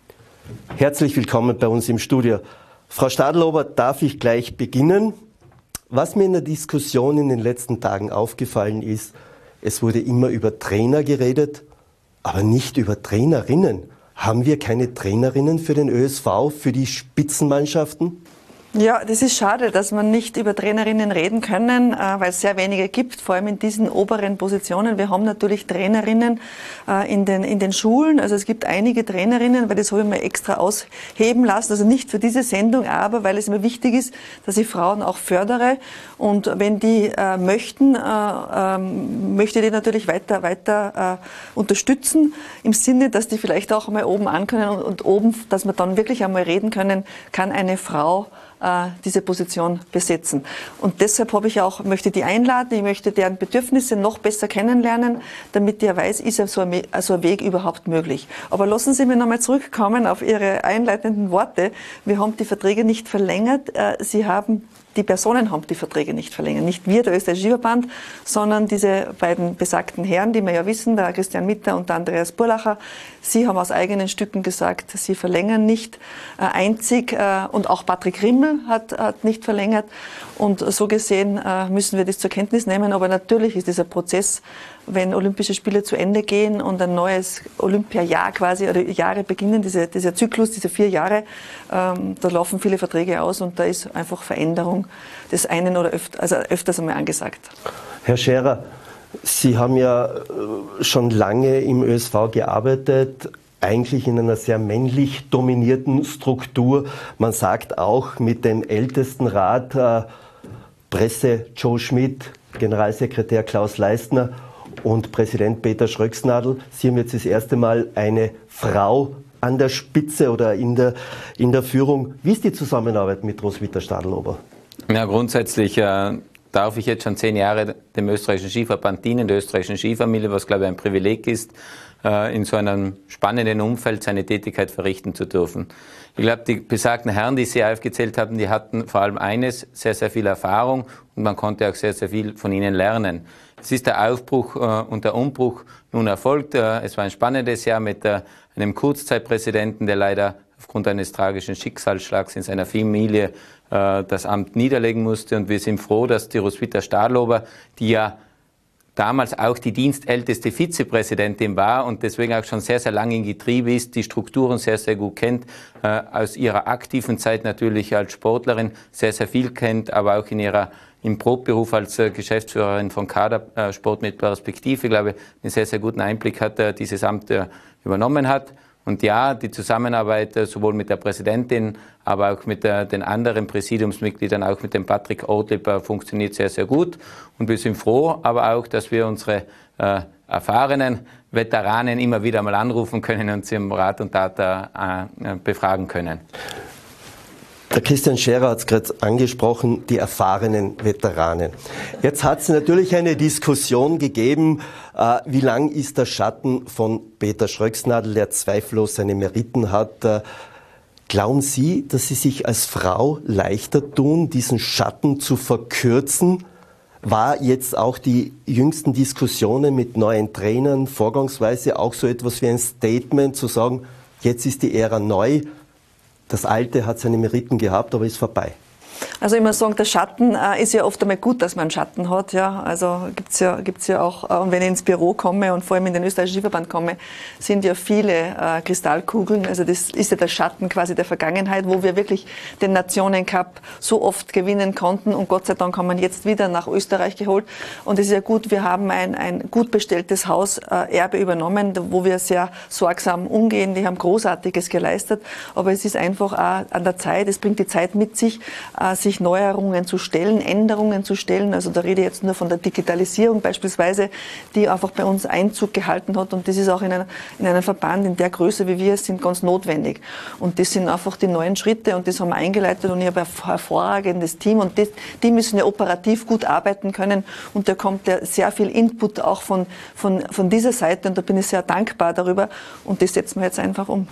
Herzlich willkommen bei uns im Studio. Frau Stadlober, darf ich gleich beginnen? Was mir in der Diskussion in den letzten Tagen aufgefallen ist, es wurde immer über Trainer geredet, aber nicht über Trainerinnen. Haben wir keine Trainerinnen für den Ö S V, für die Spitzenmannschaften? Ja, das ist schade, dass man nicht über Trainerinnen reden können, weil es sehr wenige gibt, vor allem in diesen oberen Positionen. Wir haben natürlich Trainerinnen in den, in den Schulen, also es gibt einige Trainerinnen, weil das habe ich mir extra ausheben lassen, also nicht für diese Sendung, aber weil es mir wichtig ist, dass ich Frauen auch fördere, und wenn die äh, möchten, äh, äh, möchte ich die natürlich weiter, weiter äh, unterstützen, im Sinne, dass die vielleicht auch einmal oben an können und, und oben, dass wir dann wirklich einmal reden können, kann eine Frau diese Position besetzen. Und deshalb habe ich auch, möchte die einladen, ich möchte deren Bedürfnisse noch besser kennenlernen, damit der weiß, ist so ein, so ein Weg überhaupt möglich. Aber lassen Sie mich nochmal zurückkommen auf Ihre einleitenden Worte. Wir haben die Verträge nicht verlängert. Sie haben Die Personen haben die Verträge nicht verlängert. Nicht wir, der österreichische Skiverband, sondern diese beiden besagten Herren, die wir ja wissen, der Christian Mitter und der Andreas Burlacher. Sie haben aus eigenen Stücken gesagt, sie verlängern nicht. Äh, einzig, äh, und auch Patrick Rimmel hat, hat nicht verlängert. Und so gesehen äh, müssen wir das zur Kenntnis nehmen. Aber natürlich ist dieser Prozess, wenn Olympische Spiele zu Ende gehen und ein neues Olympiajahr quasi, oder Jahre beginnen, diese, dieser Zyklus, diese vier Jahre, ähm, da laufen viele Verträge aus und da ist einfach Veränderung des einen oder öfter, also öfters einmal angesagt. Herr Scherer, Sie haben ja schon lange im Ö S V gearbeitet, eigentlich in einer sehr männlich dominierten Struktur. Man sagt auch mit dem Ältestenrat, äh, Presse Joe Schmidt, Generalsekretär Klaus Leistner und Präsident Peter Schröcksnadel. Sie haben jetzt das erste Mal eine Frau an der Spitze oder in der, in der Führung. Wie ist die Zusammenarbeit mit Roswitha Stadlober? Ja, grundsätzlich äh, darf ich jetzt schon zehn Jahre dem österreichischen Skiverband dienen, der österreichischen Skifamilie, was glaube ich ein Privileg ist, in so einem spannenden Umfeld seine Tätigkeit verrichten zu dürfen. Ich glaube, die besagten Herren, die Sie aufgezählt haben, die hatten vor allem eines, sehr, sehr viel Erfahrung und man konnte auch sehr, sehr viel von ihnen lernen. Es ist der Aufbruch äh, und der Umbruch nun erfolgt. Äh, es war ein spannendes Jahr mit äh, einem Kurzzeitpräsidenten, der leider aufgrund eines tragischen Schicksalsschlags in seiner Familie äh, das Amt niederlegen musste. Und wir sind froh, dass die Roswitha Stadlober, die ja damals auch die dienstälteste Vizepräsidentin war und deswegen auch schon sehr, sehr lange im Getriebe ist, die Strukturen sehr, sehr gut kennt, äh, aus ihrer aktiven Zeit natürlich als Sportlerin sehr, sehr viel kennt, aber auch in ihrer im Brotberuf als äh, Geschäftsführerin von Kadersport äh, mit Perspektive, glaube ich, einen sehr, sehr guten Einblick hat, äh, dieses Amt äh, übernommen hat. Und ja, die Zusammenarbeit äh, sowohl mit der Präsidentin, aber auch mit äh, den anderen Präsidiumsmitgliedern, auch mit dem Patrick Ortlieb, äh, funktioniert sehr, sehr gut. Und wir sind froh, aber auch, dass wir unsere äh, erfahrenen Veteranen immer wieder mal anrufen können und sie um Rat und Tat äh, befragen können. Der Christian Scherer hat es gerade angesprochen, die erfahrenen Veteranen. Jetzt hat es natürlich eine Diskussion gegeben, äh, wie lang ist der Schatten von Peter Schröcksnadel, der zweifellos seine Meriten hat. Äh, glauben Sie, dass Sie sich als Frau leichter tun, diesen Schatten zu verkürzen? War jetzt auch die jüngsten Diskussionen mit neuen Trainern vorgangsweise auch so etwas wie ein Statement, zu sagen, jetzt ist die Ära neu, das Alte hat seine Meriten gehabt, aber ist vorbei? Also ich muss sagen, der Schatten äh, ist ja oft einmal gut, dass man einen Schatten hat. Ja. Also gibt's ja, gibt's ja auch, äh, und wenn ich ins Büro komme und vor allem in den österreichischen Skiverband komme, sind ja viele äh, Kristallkugeln. Also das ist ja der Schatten quasi der Vergangenheit, wo wir wirklich den Nationencup so oft gewinnen konnten und Gott sei Dank haben wir jetzt wieder nach Österreich geholt. Und es ist ja gut, wir haben ein, ein gut bestelltes Haus äh, Erbe übernommen, wo wir sehr sorgsam umgehen. Die haben Großartiges geleistet, aber es ist einfach auch an der Zeit, es bringt die Zeit mit sich, äh, sich Neuerungen zu stellen, Änderungen zu stellen. Also da rede ich jetzt nur von der Digitalisierung beispielsweise, die einfach bei uns Einzug gehalten hat. Und das ist auch in, einer, in einem Verband in der Größe, wie wir es sind, ganz notwendig. Und das sind einfach die neuen Schritte und das haben wir eingeleitet und ich habe ein hervorragendes Team und das, die müssen ja operativ gut arbeiten können und da kommt ja sehr viel Input auch von, von, von dieser Seite und da bin ich sehr dankbar darüber und das setzen wir jetzt einfach um.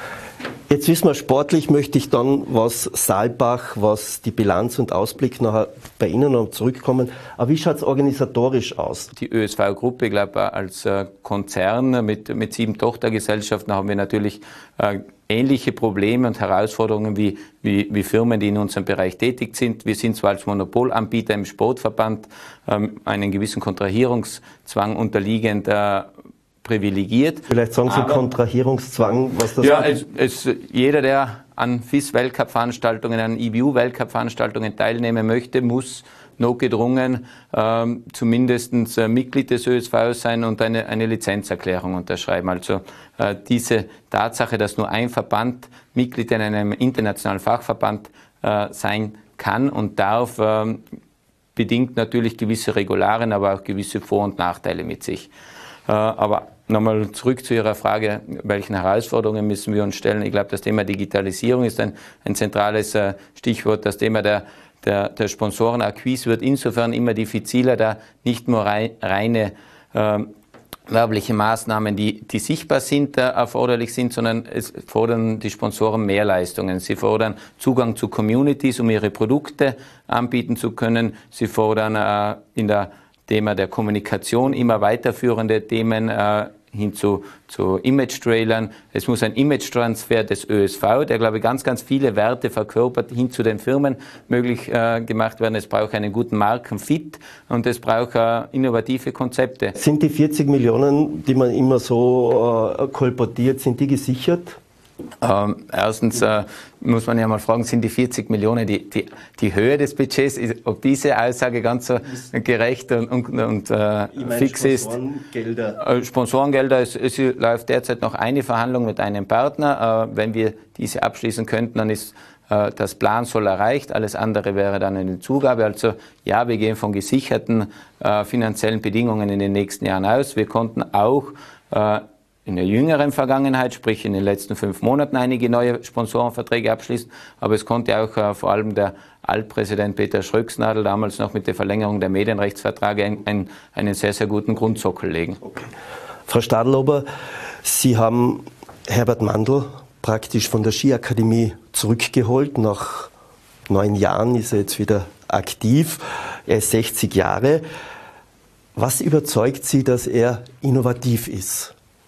Jetzt wissen wir, sportlich möchte ich dann, was Saalbach, was die Bilanz und Ausblick nachher bei Ihnen noch zurückkommen. Aber wie schaut es organisatorisch aus? Die Ö S V-Gruppe, ich glaube, als Konzern mit, mit sieben Tochtergesellschaften haben wir natürlich äh, ähnliche Probleme und Herausforderungen wie, wie, wie Firmen, die in unserem Bereich tätig sind. Wir sind zwar als Monopolanbieter im Sportverband ähm, einen gewissen Kontrahierungszwang unterliegend äh, privilegiert. Vielleicht sagen Sie aber, Kontrahierungszwang, was das ja, es, es, jeder, der an F I S-Weltcup-Veranstaltungen, an I B U-Weltcup-Veranstaltungen teilnehmen möchte, muss notgedrungen ähm, zumindest äh, Mitglied des Ö S V sein und eine, eine Lizenzerklärung unterschreiben. Also äh, diese Tatsache, dass nur ein Verband Mitglied in einem internationalen Fachverband äh, sein kann und darf, äh, bedingt natürlich gewisse Regularien, aber auch gewisse Vor- und Nachteile mit sich. Äh, aber nochmal zurück zu Ihrer Frage, welchen Herausforderungen müssen wir uns stellen? Ich glaube, das Thema Digitalisierung ist ein, ein zentrales äh, Stichwort. Das Thema der, der, der Sponsorenakquise wird insofern immer diffiziler, da nicht nur rei reine äh, werbliche Maßnahmen, die, die sichtbar sind, äh, erforderlich sind, sondern es fordern die Sponsoren mehr Leistungen. Sie fordern Zugang zu Communities, um ihre Produkte anbieten zu können. Sie fordern äh, in der Thema der Kommunikation immer weiterführende Themen äh, hin zu, zu Image-Trailern. Es muss ein Image-Transfer des Ö S V, der, glaube ich, ganz, ganz viele Werte verkörpert, hin zu den Firmen möglich äh, gemacht werden. Es braucht einen guten Markenfit und es braucht äh, innovative Konzepte. Sind die vierzig Millionen, die man immer so äh, kolportiert, sind die gesichert? Ähm, erstens äh, muss man ja mal fragen, sind die vierzig Millionen die, die, die Höhe des Budgets, ist, ob diese Aussage ganz so gerecht und, und, und äh, fix ist? Sponsorengelder. Äh, Sponsorengelder, es, es läuft derzeit noch eine Verhandlung mit einem Partner. Äh, wenn wir diese abschließen könnten, dann ist äh, das Plansoll erreicht, alles andere wäre dann eine Zugabe. Also ja, wir gehen von gesicherten äh, finanziellen Bedingungen in den nächsten Jahren aus. Wir konnten auch äh, in der jüngeren Vergangenheit, sprich in den letzten fünf Monaten, einige neue Sponsorenverträge abschließen. Aber es konnte auch äh, vor allem der Altpräsident Peter Schröcksnadel damals noch mit der Verlängerung der Medienrechtsverträge ein, ein, einen sehr, sehr guten Grundsockel legen. Okay. Frau Stadlober, Sie haben Herbert Mandl praktisch von der Skiakademie zurückgeholt. Nach neun Jahren ist er jetzt wieder aktiv. Er ist sechzig Jahre. Was überzeugt Sie, dass er innovativ ist?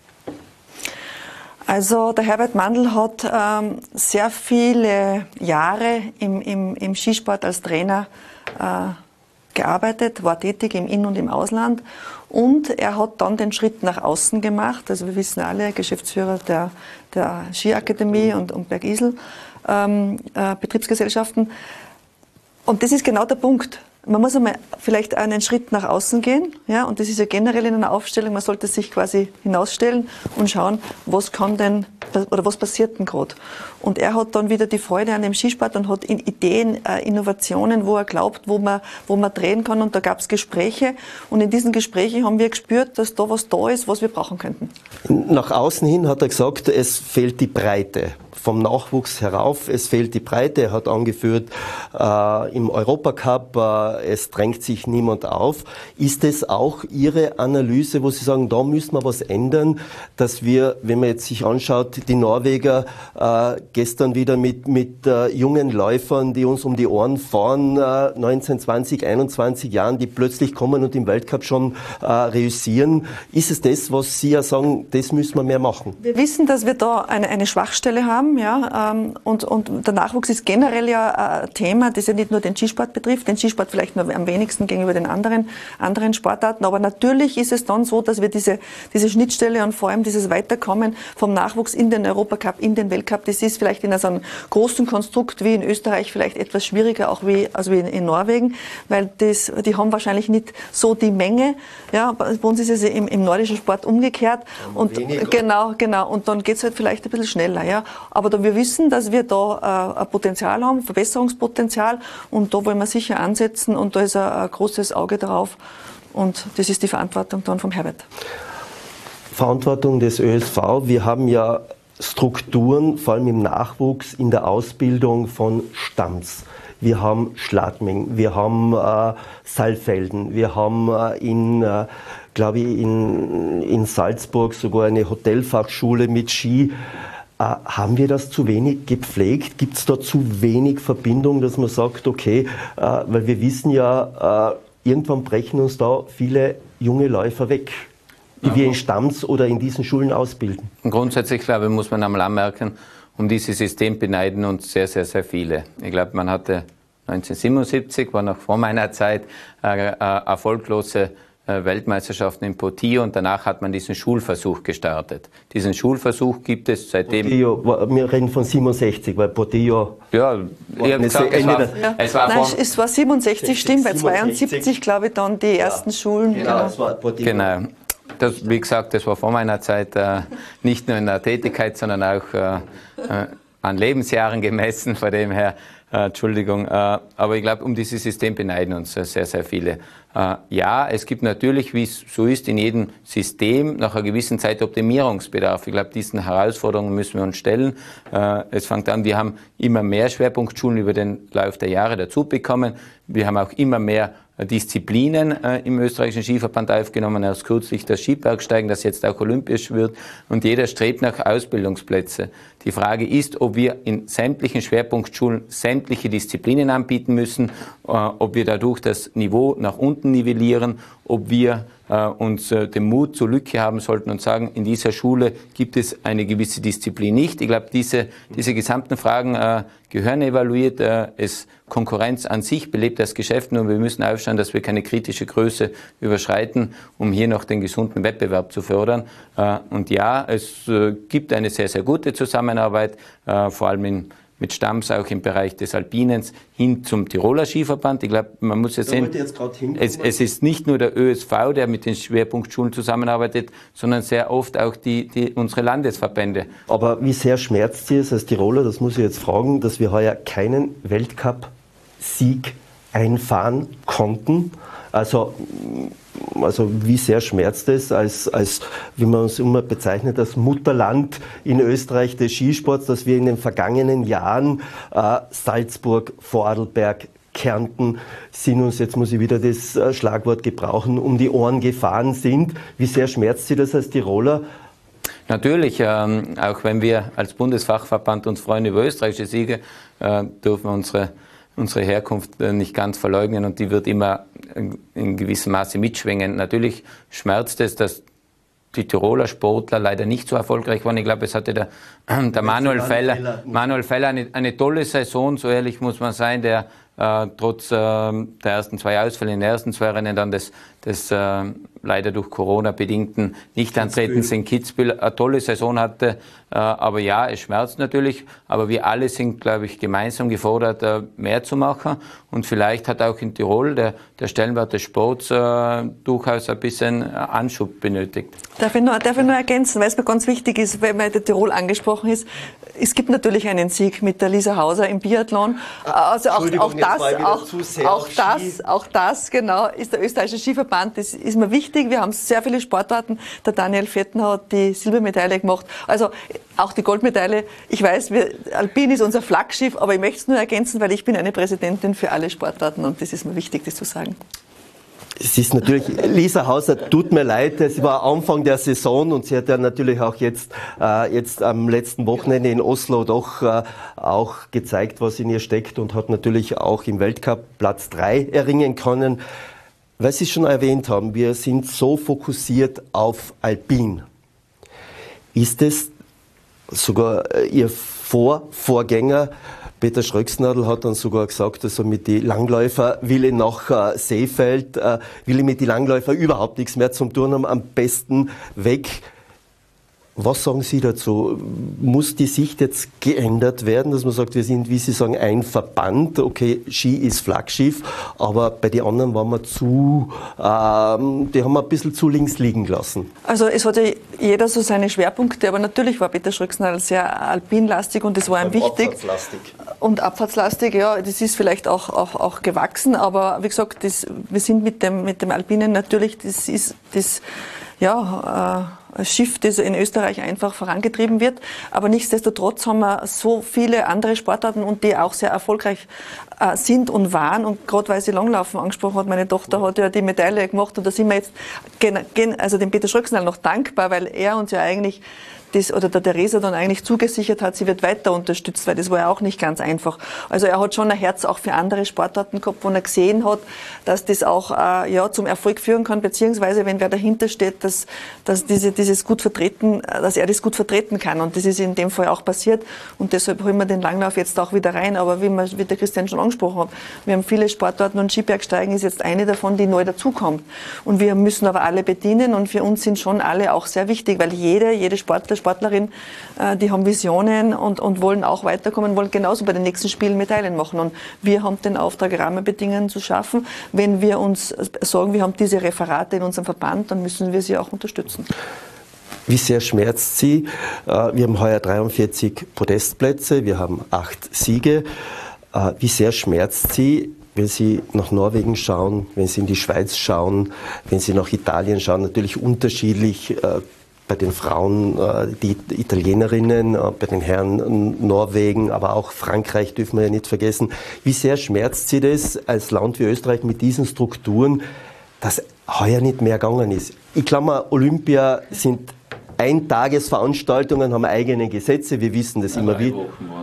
Also der Herbert Mandl hat ähm, sehr viele Jahre im, im, im Skisport als Trainer äh, gearbeitet, war tätig im In- und im Ausland und er hat dann den Schritt nach außen gemacht. Also wir wissen alle, Geschäftsführer der, der Skiakademie und, und Bergisel ähm, äh, Betriebsgesellschaften. Und das ist genau der Punkt. Man muss einmal vielleicht einen Schritt nach außen gehen, ja, und das ist ja generell in einer Aufstellung, man sollte sich quasi hinausstellen und schauen, was kann denn, oder was passiert denn gerade. Und er hat dann wieder die Freude an dem Skisport und hat Ideen, äh, Innovationen, wo er glaubt, wo man, wo man drehen kann, und da gab es Gespräche, und in diesen Gesprächen haben wir gespürt, dass da was da ist, was wir brauchen könnten. Nach außen hin hat er gesagt, es fehlt die Breite. Vom Nachwuchs herauf, es fehlt die Breite. Er hat angeführt, äh, im Europacup, äh, es drängt sich niemand auf. Ist es auch Ihre Analyse, wo Sie sagen, da müssen wir was ändern, dass wir, wenn man jetzt sich anschaut, die Norweger äh, gestern wieder mit, mit äh, jungen Läufern, die uns um die Ohren fahren, äh, neunzehn, zwanzig, einundzwanzig Jahren, die plötzlich kommen und im Weltcup schon äh, reüssieren. Ist es das, was Sie ja sagen, das müssen wir mehr machen? Wir wissen, dass wir da eine, eine Schwachstelle haben. Ja, ähm, und, und der Nachwuchs ist generell ja ein Thema, das ja nicht nur den Skisport betrifft, den Skisport vielleicht nur am wenigsten gegenüber den anderen, anderen Sportarten, aber natürlich ist es dann so, dass wir diese, diese Schnittstelle und vor allem dieses Weiterkommen vom Nachwuchs in den Europacup, in den Weltcup, das ist vielleicht in so einem großen Konstrukt wie in Österreich vielleicht etwas schwieriger, auch wie, also wie in, in Norwegen, weil das, die haben wahrscheinlich nicht so die Menge, ja, bei uns ist es im, im nordischen Sport umgekehrt, und genau, genau, und dann geht es halt vielleicht ein bisschen schneller, ja, aber da wir wissen, dass wir da äh, ein Potenzial haben, Verbesserungspotenzial, und da wollen wir sicher ansetzen, und da ist ein, ein großes Auge drauf, und das ist die Verantwortung dann vom Herbert. Verantwortung des Ö S V. Wir haben ja Strukturen, vor allem im Nachwuchs, in der Ausbildung von Stamms. Wir haben Schladming, wir haben äh, Saalfelden, wir haben äh, in, äh, glaube ich, in, in Salzburg sogar eine Hotelfachschule mit Ski. Äh, haben wir das zu wenig gepflegt? Gibt es da zu wenig Verbindung, dass man sagt, okay, äh, weil wir wissen ja, äh, irgendwann brechen uns da viele junge Läufer weg, die wir in Stamms oder in diesen Schulen ausbilden? Grundsätzlich, glaube ich, muss man einmal anmerken, um dieses System beneiden uns sehr, sehr, sehr viele. Ich glaube, man hatte neunzehnhundertsiebenundsiebzig, war noch vor meiner Zeit, äh, äh, erfolglose Weltmeisterschaften in Portillo, und danach hat man diesen Schulversuch gestartet. Diesen Schulversuch gibt es seitdem... Portillo, wir reden von siebenundsechzig, weil Portillo... Ja, ich habe gesagt, es war, ja. es war Nein, es war siebenundsechzig, stimmt, bei zweiundsiebzig, glaube ich, dann die ersten ja. Schulen. Genau, genau. Das war Portillo. Genau. Das, wie gesagt, das war vor meiner Zeit äh, nicht nur in der Tätigkeit, sondern auch äh, äh, an Lebensjahren gemessen, von dem her, äh, Entschuldigung, äh, aber ich glaube, um dieses System beneiden uns sehr, sehr viele. Äh, ja, es gibt natürlich, wie es so ist, in jedem System nach einer gewissen Zeit Optimierungsbedarf. Ich glaube, diesen Herausforderungen müssen wir uns stellen. Äh, es fängt an, wir haben immer mehr Schwerpunktschulen über den Lauf der Jahre dazu bekommen. Wir haben auch immer mehr Disziplinen äh, im österreichischen Skiverband aufgenommen, erst kürzlich das Skibergsteigen, das jetzt auch olympisch wird, und jeder strebt nach Ausbildungsplätze. Die Frage ist, ob wir in sämtlichen Schwerpunktschulen sämtliche Disziplinen anbieten müssen, äh, ob wir dadurch das Niveau nach unten nivellieren, ob wir äh, uns äh, den Mut zur Lücke haben sollten und sagen, in dieser Schule gibt es eine gewisse Disziplin nicht. Ich glaube, diese, diese gesamten Fragen äh, gehören evaluiert. Äh, es Konkurrenz an sich belebt das Geschäft, und wir müssen aufschauen, dass wir keine kritische Größe überschreiten, um hier noch den gesunden Wettbewerb zu fördern. Äh, und ja, es äh, gibt eine sehr, sehr gute Zusammenarbeit, äh, vor allem in mit Stamms auch im Bereich des Alpinens hin zum Tiroler Skiverband. Ich glaube, man muss ja sehen, es, es ist nicht nur der Ö S V, der mit den Schwerpunktschulen zusammenarbeitet, sondern sehr oft auch die, die, unsere Landesverbände. Aber wie sehr schmerzt Sie es als Tiroler, das muss ich jetzt fragen, dass wir heuer keinen Weltcup-Sieg einfahren konnten? Also also wie sehr schmerzt es, als, als, wie man uns immer bezeichnet, das Mutterland in Österreich des Skisports, dass wir in den vergangenen Jahren äh, Salzburg, Vorarlberg, Kärnten sind uns, jetzt muss ich wieder das äh, Schlagwort gebrauchen, um die Ohren gefahren sind. Wie sehr schmerzt Sie das als Tiroler? Natürlich, ähm, auch wenn wir als Bundesfachverband uns freuen über österreichische Siege, äh, dürfen wir unsere, unsere Herkunft äh, nicht ganz verleugnen und die wird immer in, in gewissem Maße mitschwingen. Natürlich schmerzt es, dass die Tiroler Sportler leider nicht so erfolgreich waren. Ich glaube, es hatte der, der Manuel Feller, Manuel Feller eine, eine tolle Saison, so ehrlich muss man sein, der äh, trotz äh, der ersten zwei Ausfälle in den ersten zwei Rennen dann des, des äh, leider durch Corona bedingten Nichtantretens in Kitzbühel eine tolle Saison hatte. Äh, aber ja, es schmerzt natürlich. Aber wir alle sind, glaube ich, gemeinsam gefordert, äh, mehr zu machen. Und vielleicht hat auch in Tirol der, der Stellenwert des Sports äh, durchaus ein bisschen Anschub benötigt. Darf ich nur, darf ich nur ergänzen, weil es mir ganz wichtig ist, weil mir der Tirol angesprochen ist. Es gibt natürlich einen Sieg mit der Lisa Hauser im Biathlon. Also auch, auch das, auch, auch das, auch das, genau, ist der österreichische Skiverband. Das ist mir wichtig. Wir haben sehr viele Sportarten. Der Daniel Vettner hat die Silbermedaille gemacht. Also auch die Goldmedaille. Ich weiß, wir, Alpin ist unser Flaggschiff, aber ich möchte es nur ergänzen, weil ich bin eine Präsidentin für alle Sportarten und das ist mir wichtig, das zu sagen. Es ist natürlich, Lisa Hauser, tut mir leid, es war Anfang der Saison und sie hat ja natürlich auch jetzt, äh, jetzt am letzten Wochenende in Oslo doch äh, auch gezeigt, was in ihr steckt und hat natürlich auch im Weltcup Platz drei erringen können. Weil Sie es schon erwähnt haben, wir sind so fokussiert auf Alpin. Ist es sogar äh, Ihr Vor Vorgänger Peter Schröcksnadel hat dann sogar gesagt, also mit den Langläufer will ich nach äh, Seefeld, äh, will ich mit den Langläufer überhaupt nichts mehr zum Tun haben, am besten weg. Was sagen Sie dazu? Muss die Sicht jetzt geändert werden, dass man sagt, wir sind, wie Sie sagen, ein Verband, okay, Ski ist Flaggschiff, aber bei den anderen waren wir zu, ähm, die haben wir ein bisschen zu links liegen gelassen. Also es hatte jeder so seine Schwerpunkte, aber natürlich war Peter Schröcksnadel sehr alpinlastig und das war ihm wichtig. Abfahrtslastig. Und abfahrtslastig, ja, das ist vielleicht auch, auch, auch gewachsen, aber wie gesagt, das, wir sind mit dem, mit dem Alpinen natürlich, das ist das, ja, äh, Schiff, das in Österreich einfach vorangetrieben wird. Aber nichtsdestotrotz haben wir so viele andere Sportarten und die auch sehr erfolgreich äh, sind und waren. Und gerade weil sie Langlaufen angesprochen hat, meine Tochter hat ja die Medaille gemacht und da sind wir jetzt gen, gen, also dem Peter Schröcksnadel noch dankbar, weil er uns ja eigentlich das, oder der Theresa dann eigentlich zugesichert hat, sie wird weiter unterstützt, weil das war ja auch nicht ganz einfach. Also er hat schon ein Herz auch für andere Sportarten gehabt, wo er gesehen hat, dass das auch äh, ja, zum Erfolg führen kann, beziehungsweise wenn wer dahinter steht, dass, dass diese, dieses gut vertreten, dass er das gut vertreten kann. Und das ist in dem Fall auch passiert. Und deshalb holen wir den Langlauf jetzt auch wieder rein. Aber wie, man, wie der Christian schon angesprochen hat, wir haben viele Sportarten und Skibergsteigen ist jetzt eine davon, die neu dazukommt. Und wir müssen aber alle bedienen und für uns sind schon alle auch sehr wichtig, weil jede, jede Sportler, Sportlerin, äh, die haben Visionen und, und wollen auch weiterkommen, wollen genauso bei den nächsten Spielen Medaillen machen. Und wir haben den Auftrag, Rahmenbedingungen zu schaffen. Wenn wir uns sagen, wir haben diese Referate in unserem Verband, dann müssen wir sie auch unterstützen. Wie sehr schmerzt Sie? Wir haben heuer dreiundvierzig Podestplätze, wir haben acht Siege. Wie sehr schmerzt Sie, wenn Sie nach Norwegen schauen, wenn Sie in die Schweiz schauen, wenn Sie nach Italien schauen, natürlich unterschiedlich. Bei den Frauen die Italienerinnen, bei den Herren Norwegen, aber auch Frankreich dürfen wir ja nicht vergessen. Wie sehr schmerzt Sie das als Land wie Österreich mit diesen Strukturen, dass heuer nicht mehr gegangen ist? Ich glaube, Olympia sind Eintagesveranstaltungen, haben eigene Gesetze, wir wissen das ja, immer wieder.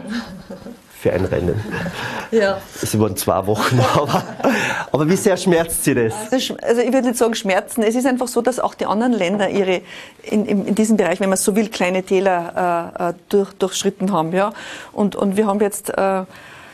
Für ein Rennen. Ja. Es waren zwei Wochen, aber, aber wie sehr schmerzt Sie das? Also, also ich würde nicht sagen schmerzen, es ist einfach so, dass auch die anderen Länder ihre, in, in, in diesem Bereich, wenn man so will, kleine Täler äh, durch, durchschritten haben. Ja? Und, und wir haben jetzt äh,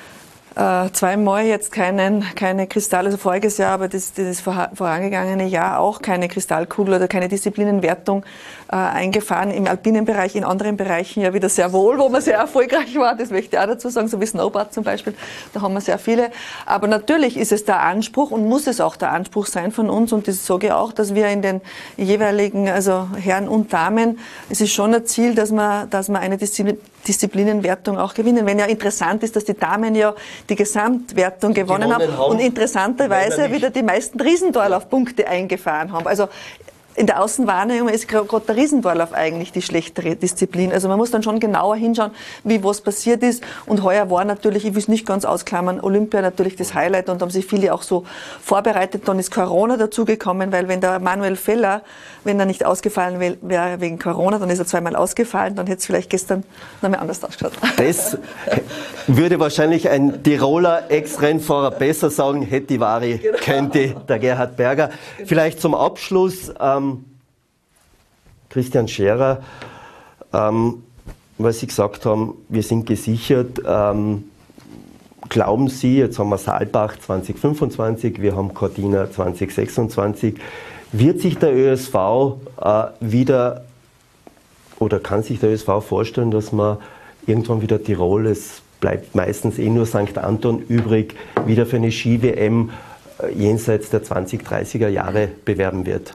äh, zweimal jetzt keinen, keine Kristall, also voriges Jahr, aber das, das vorangegangene Jahr auch keine Kristallkugel oder keine Disziplinenwertung äh, eingefahren. Im alpinen Bereich, in anderen Bereichen ja wieder sehr wohl, wo man sehr erfolgreich war, das möchte ich auch dazu sagen, so wie Snowboard zum Beispiel, da haben wir sehr viele. Aber natürlich ist es der Anspruch und muss es auch der Anspruch sein von uns und das sage ich auch, dass wir in den jeweiligen, also Herren und Damen, es ist schon ein Ziel, dass man, dass man eine Disziplin, Disziplinenwertung auch gewinnen. Wenn ja interessant ist, dass die Damen ja die Gesamtwertung gewonnen, gewonnen haben, haben und interessanterweise wieder die meisten Riesendorlaufpunkte eingefahren haben. Also in der Außenwahrnehmung ist gerade der Riesendorlauf eigentlich die schlechtere Disziplin. Also man muss dann schon genauer hinschauen, wie was passiert ist. Und heuer war natürlich, ich will es nicht ganz ausklammern, Olympia natürlich das Highlight und haben sich viele auch so vorbereitet. Dann ist Corona dazugekommen, weil wenn der Manuel Feller, wenn er nicht ausgefallen wäre wegen Corona, dann ist er zweimal ausgefallen, dann hätte es vielleicht gestern noch mal anders ausgeschaut. Das würde wahrscheinlich ein Tiroler Ex-Rennfahrer besser sagen, hätte die Vari, könnte der Gerhard Berger. Vielleicht zum Abschluss, ähm, Christian Scherer, ähm, weil Sie gesagt haben, wir sind gesichert. Ähm, glauben Sie, jetzt haben wir Saalbach zwanzig fünfundzwanzig, wir haben Cortina zwanzig sechsundzwanzig, wird sich der Ö S V äh, wieder, oder kann sich der Ö S V vorstellen, dass man irgendwann wieder Tirol, es bleibt meistens eh nur Sankt Anton übrig, wieder für eine Ski-W M äh, jenseits der zwanzig dreißiger Jahre bewerben wird?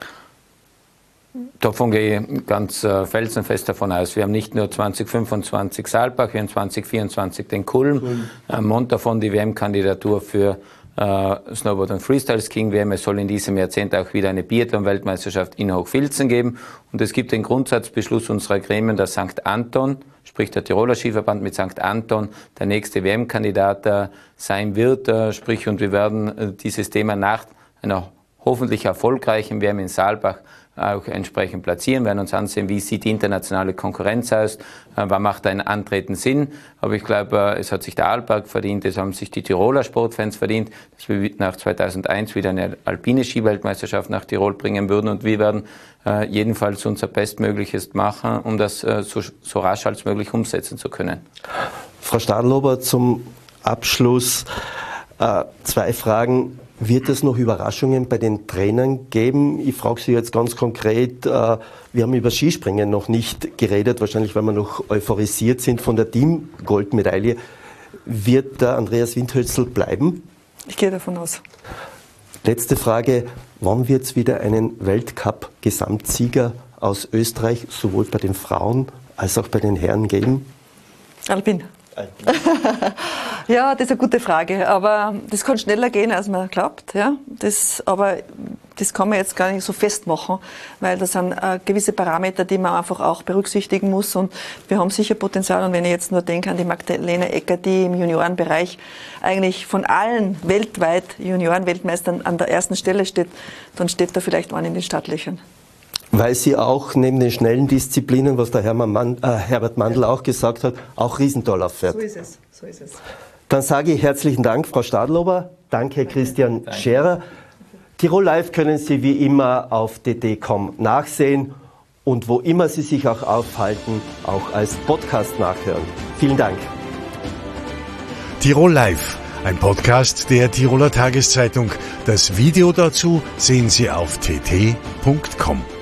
Davon gehe ich ganz äh, felsenfest davon aus. Wir haben nicht nur zwanzig fünfundzwanzig Saalbach, wir haben zwanzig vierundzwanzig den Kulm, cool. Am Montag von die W M-Kandidatur für äh, Snowboard und Freestyle-Skiing-W M. Es soll in diesem Jahrzehnt auch wieder eine Biathlon-Weltmeisterschaft in Hochfilzen geben. Und es gibt den Grundsatzbeschluss unserer Gremien, dass Sankt Anton, sprich der Tiroler Skiverband mit Sankt Anton, der nächste W M-Kandidat äh, sein wird. Äh, sprich, und wir werden äh, dieses Thema nach einer hoffentlich erfolgreichen W M in Saalbach auch entsprechend platzieren, werden uns ansehen, wie sieht die internationale Konkurrenz aus, äh, wann macht ein Antreten Sinn. Aber ich glaube, äh, es hat sich der Arlberg verdient, es haben sich die Tiroler Sportfans verdient, dass wir nach zweitausendeins wieder eine alpine Skiweltmeisterschaft nach Tirol bringen würden und wir werden äh, jedenfalls unser Bestmögliches machen, um das äh, so, so rasch als möglich umsetzen zu können. Frau Stadlober, zum Abschluss äh, zwei Fragen. Wird es noch Überraschungen bei den Trainern geben? Ich frage Sie jetzt ganz konkret, äh, wir haben über Skispringen noch nicht geredet, wahrscheinlich weil wir noch euphorisiert sind von der Team-Goldmedaille. Wird der Andreas Windhölzl bleiben? Ich gehe davon aus. Letzte Frage, wann wird es wieder einen Weltcup-Gesamtsieger aus Österreich, sowohl bei den Frauen als auch bei den Herren geben? Alpin. Ja, das ist eine gute Frage, aber das kann schneller gehen, als man glaubt. Ja? Das, aber das kann man jetzt gar nicht so festmachen, weil das sind äh, gewisse Parameter, die man einfach auch berücksichtigen muss und wir haben sicher Potenzial und wenn ich jetzt nur denke an die Magdalena Ecker, die im Juniorenbereich eigentlich von allen weltweit Juniorenweltmeistern an der ersten Stelle steht, dann steht da vielleicht einer in den Startlöchern. Weil Sie auch neben den schnellen Disziplinen, was der Hermann Mann, äh, Herbert Mandl auch gesagt hat, auch Riesendorlauf fährt. So ist es, so ist es. Dann sage ich herzlichen Dank, Frau Stadlober. Danke, Danke. Christian Danke. Scherer. Tirol Live können Sie wie immer auf d d punkt com nachsehen und wo immer Sie sich auch aufhalten, auch als Podcast nachhören. Vielen Dank. Tirol Live, ein Podcast der Tiroler Tageszeitung. Das Video dazu sehen Sie auf t t punkt com.